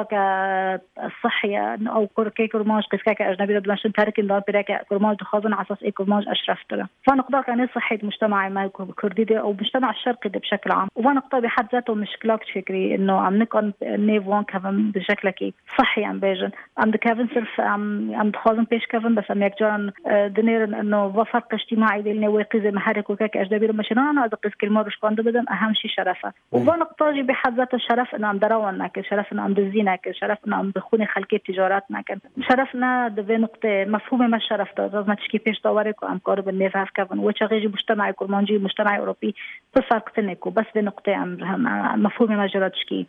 كالصحية أو كوركي كرمانج كذا كأجنبي لو ماشين تاركين دار بريك كرمانج دخازن عساس إيه كرمانج أشرف ترى فنقطة كان صحية مجتمعي ما كردي أو مجتمع الشرقي ده بشكل عام وفنقطة بحد ذاته مشكلة فكري إنه عم نكون نيفون كفن بشكل كي صحي عم بيجن عم دكافن صرف عم عم دخازن بيش كفن بس عم يكجرن دنير إنه وفرق اجتماعي بين ويقيز محرك وكاك أجنبي لو ماشين أنا أذكر كلمة رش كان بدن أهم شيء شرفه وفنقطة جي بحد ذاته شرف إنه عم درونا شرفنا عم دزينا شرفنا عم بخوني خلقية تجاراتنا كان شرفنا دفي نقطة مفهومة ما الشرف ده لازم تشكي بيش طوارئ وعم قارب النيف هاف كفن وشغيجي مجتمعي كرمانجي مجتمعي أوروبي بفرق تنكو بس بنقطة عم مفهومة ما جرى تشكي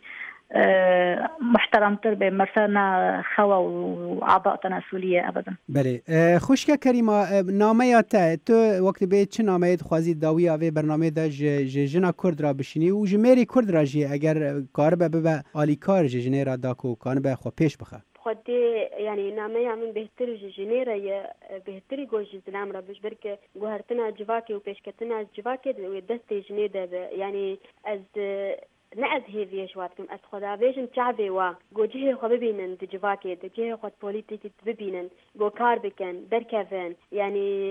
أه محترم تربي مرسلنا خوا وأعضاء تناسلية أبدا. بله خوشك كريمة نامه تا تو وقت بيت چه نامه خوازی داوی آوی برنامه دا جنا کرد را بشینی و جمهوری کرد را جی اگر کار به به عالی کار جنه را داکو کان به خو پیش بخه. خودی یعنی نامه من بهتر جنه را بهتری گوش زلام را بش برکه گوهرتنا جواکی و پیشکتنا جواکی و دست جنه دا یعنی از نعد هذي شواتكم أس خدا بيجن شعبي وا جو جهة خو ببينن دجواكي دجهة خو بوليتيكي ببينن جو كاربكن بركافن يعني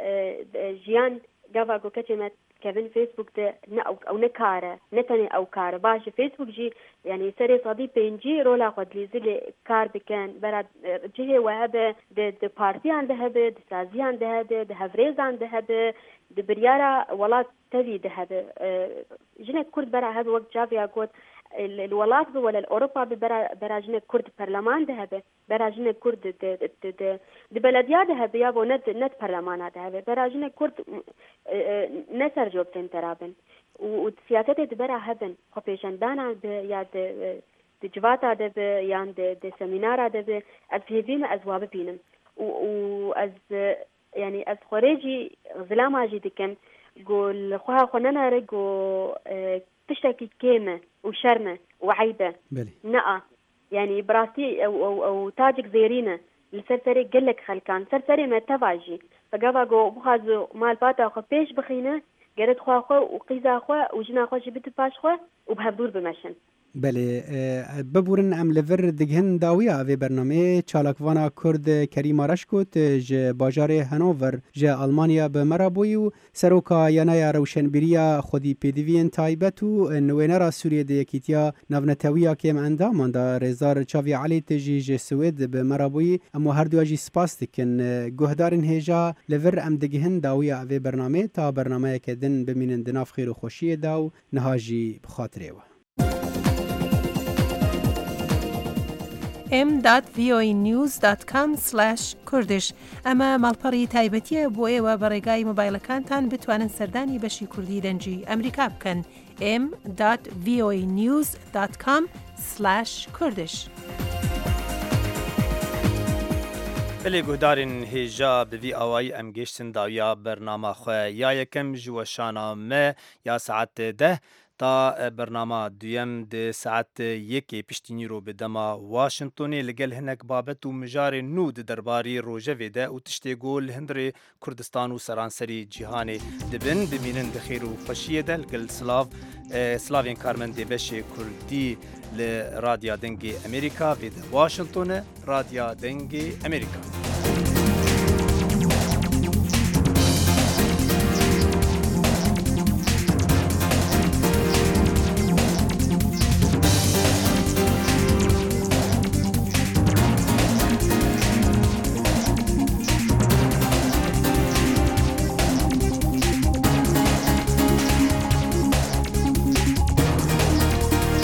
جيان جافا جو كتمت كافن فيسبوك ده أو أو نكارة نتني أو كارة باش فيسبوك جي يعني سري صديق بينجي رولا خد ليزلي كاربكن برا جهة وهذا ده ده بارتي عنده هذا ده سازي عنده هذا ده هفريز عنده هذا ده بريارة ولا تبي ده هذا جنة كرد برا هذا وقت جافي أقول الولايات ولا الأوروبا برا برا جنة كرد برلمان ده هذا برا جنة كرد ده ده ده ده بلديات ده هذا يابو نت نت برلمان ده هذا برا جنة كرد نسر جوب تنترابن والسياسات ده برا هذا خبيشان دانا يا ده دجواتا ده يان ده ده سمينارا ده از هذين أزواب بينهم وأز يعني از خارجي ظلام عجيد كم قول خوها خننا رجو تشتكي كيمة وشرمة وعيبة نقا يعني براسي أو أو أو تاجك زيرينا السرسري قلك خلكان سرسري ما تبعجي فقابا جو بخازو مال باتا خو بيش بخينة قرد خوها خو وقيزا خو وجنا خو جبت باش خو وبهبدور بمشن بله ببورن ام لور دگهن داویا و برنامه چالاکوانا کرد کریما رشکوت ج باجار هانوور ج آلمانیا به مرابوی و سروکا یانای روشنبیریا خودی پیدوین تایبت و نوینرا سوریه ده یکیتیا نونتویا کم اندامان دا رزار چاوی علی تجی ج سوید به مرابوی اما هر دو اجی سپاس دکن گهدارن هجا لور ام دگهن داویا و برنامه تا برنامه کدن بمینن دناف خیر و خوشی داو نهاجی بخاطره و ام دات وی او ای نیوز دات کام سلاش کوردش اما مالپەڕی تایبەتیە بۆ ئێوە بەڕێگای مۆبایلەکانتان بتوانن سەردانی بەشی کوردی دەنجی ئەمریکا بکەن ام دات وی او ای نیوز دات کام سلاش کوردش بله گهدارین هیجا به وی آوائی ام گشتن داویا برنامه خواه یا یکم جوشانا مه یا ساعت ده تا برنامه دویم ده ساعت یکی پشتینی رو به دما واشنطونی لگل هنک بابت و مجار نو ده درباری روژه ویده و تشتی گول هندر کردستان و سرانسری جهان دبن بمینن دخیر و خوشیه ده لگل سلاو سلاوین کارمن ده بش کردی لرادیا دنگی امریکا ویده واشنطون رادیا دنگی امریکا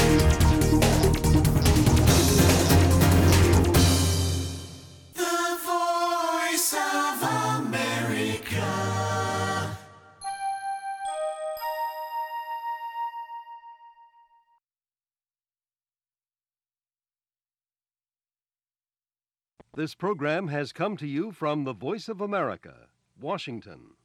The This program has come to you from the Voice of America, Washington.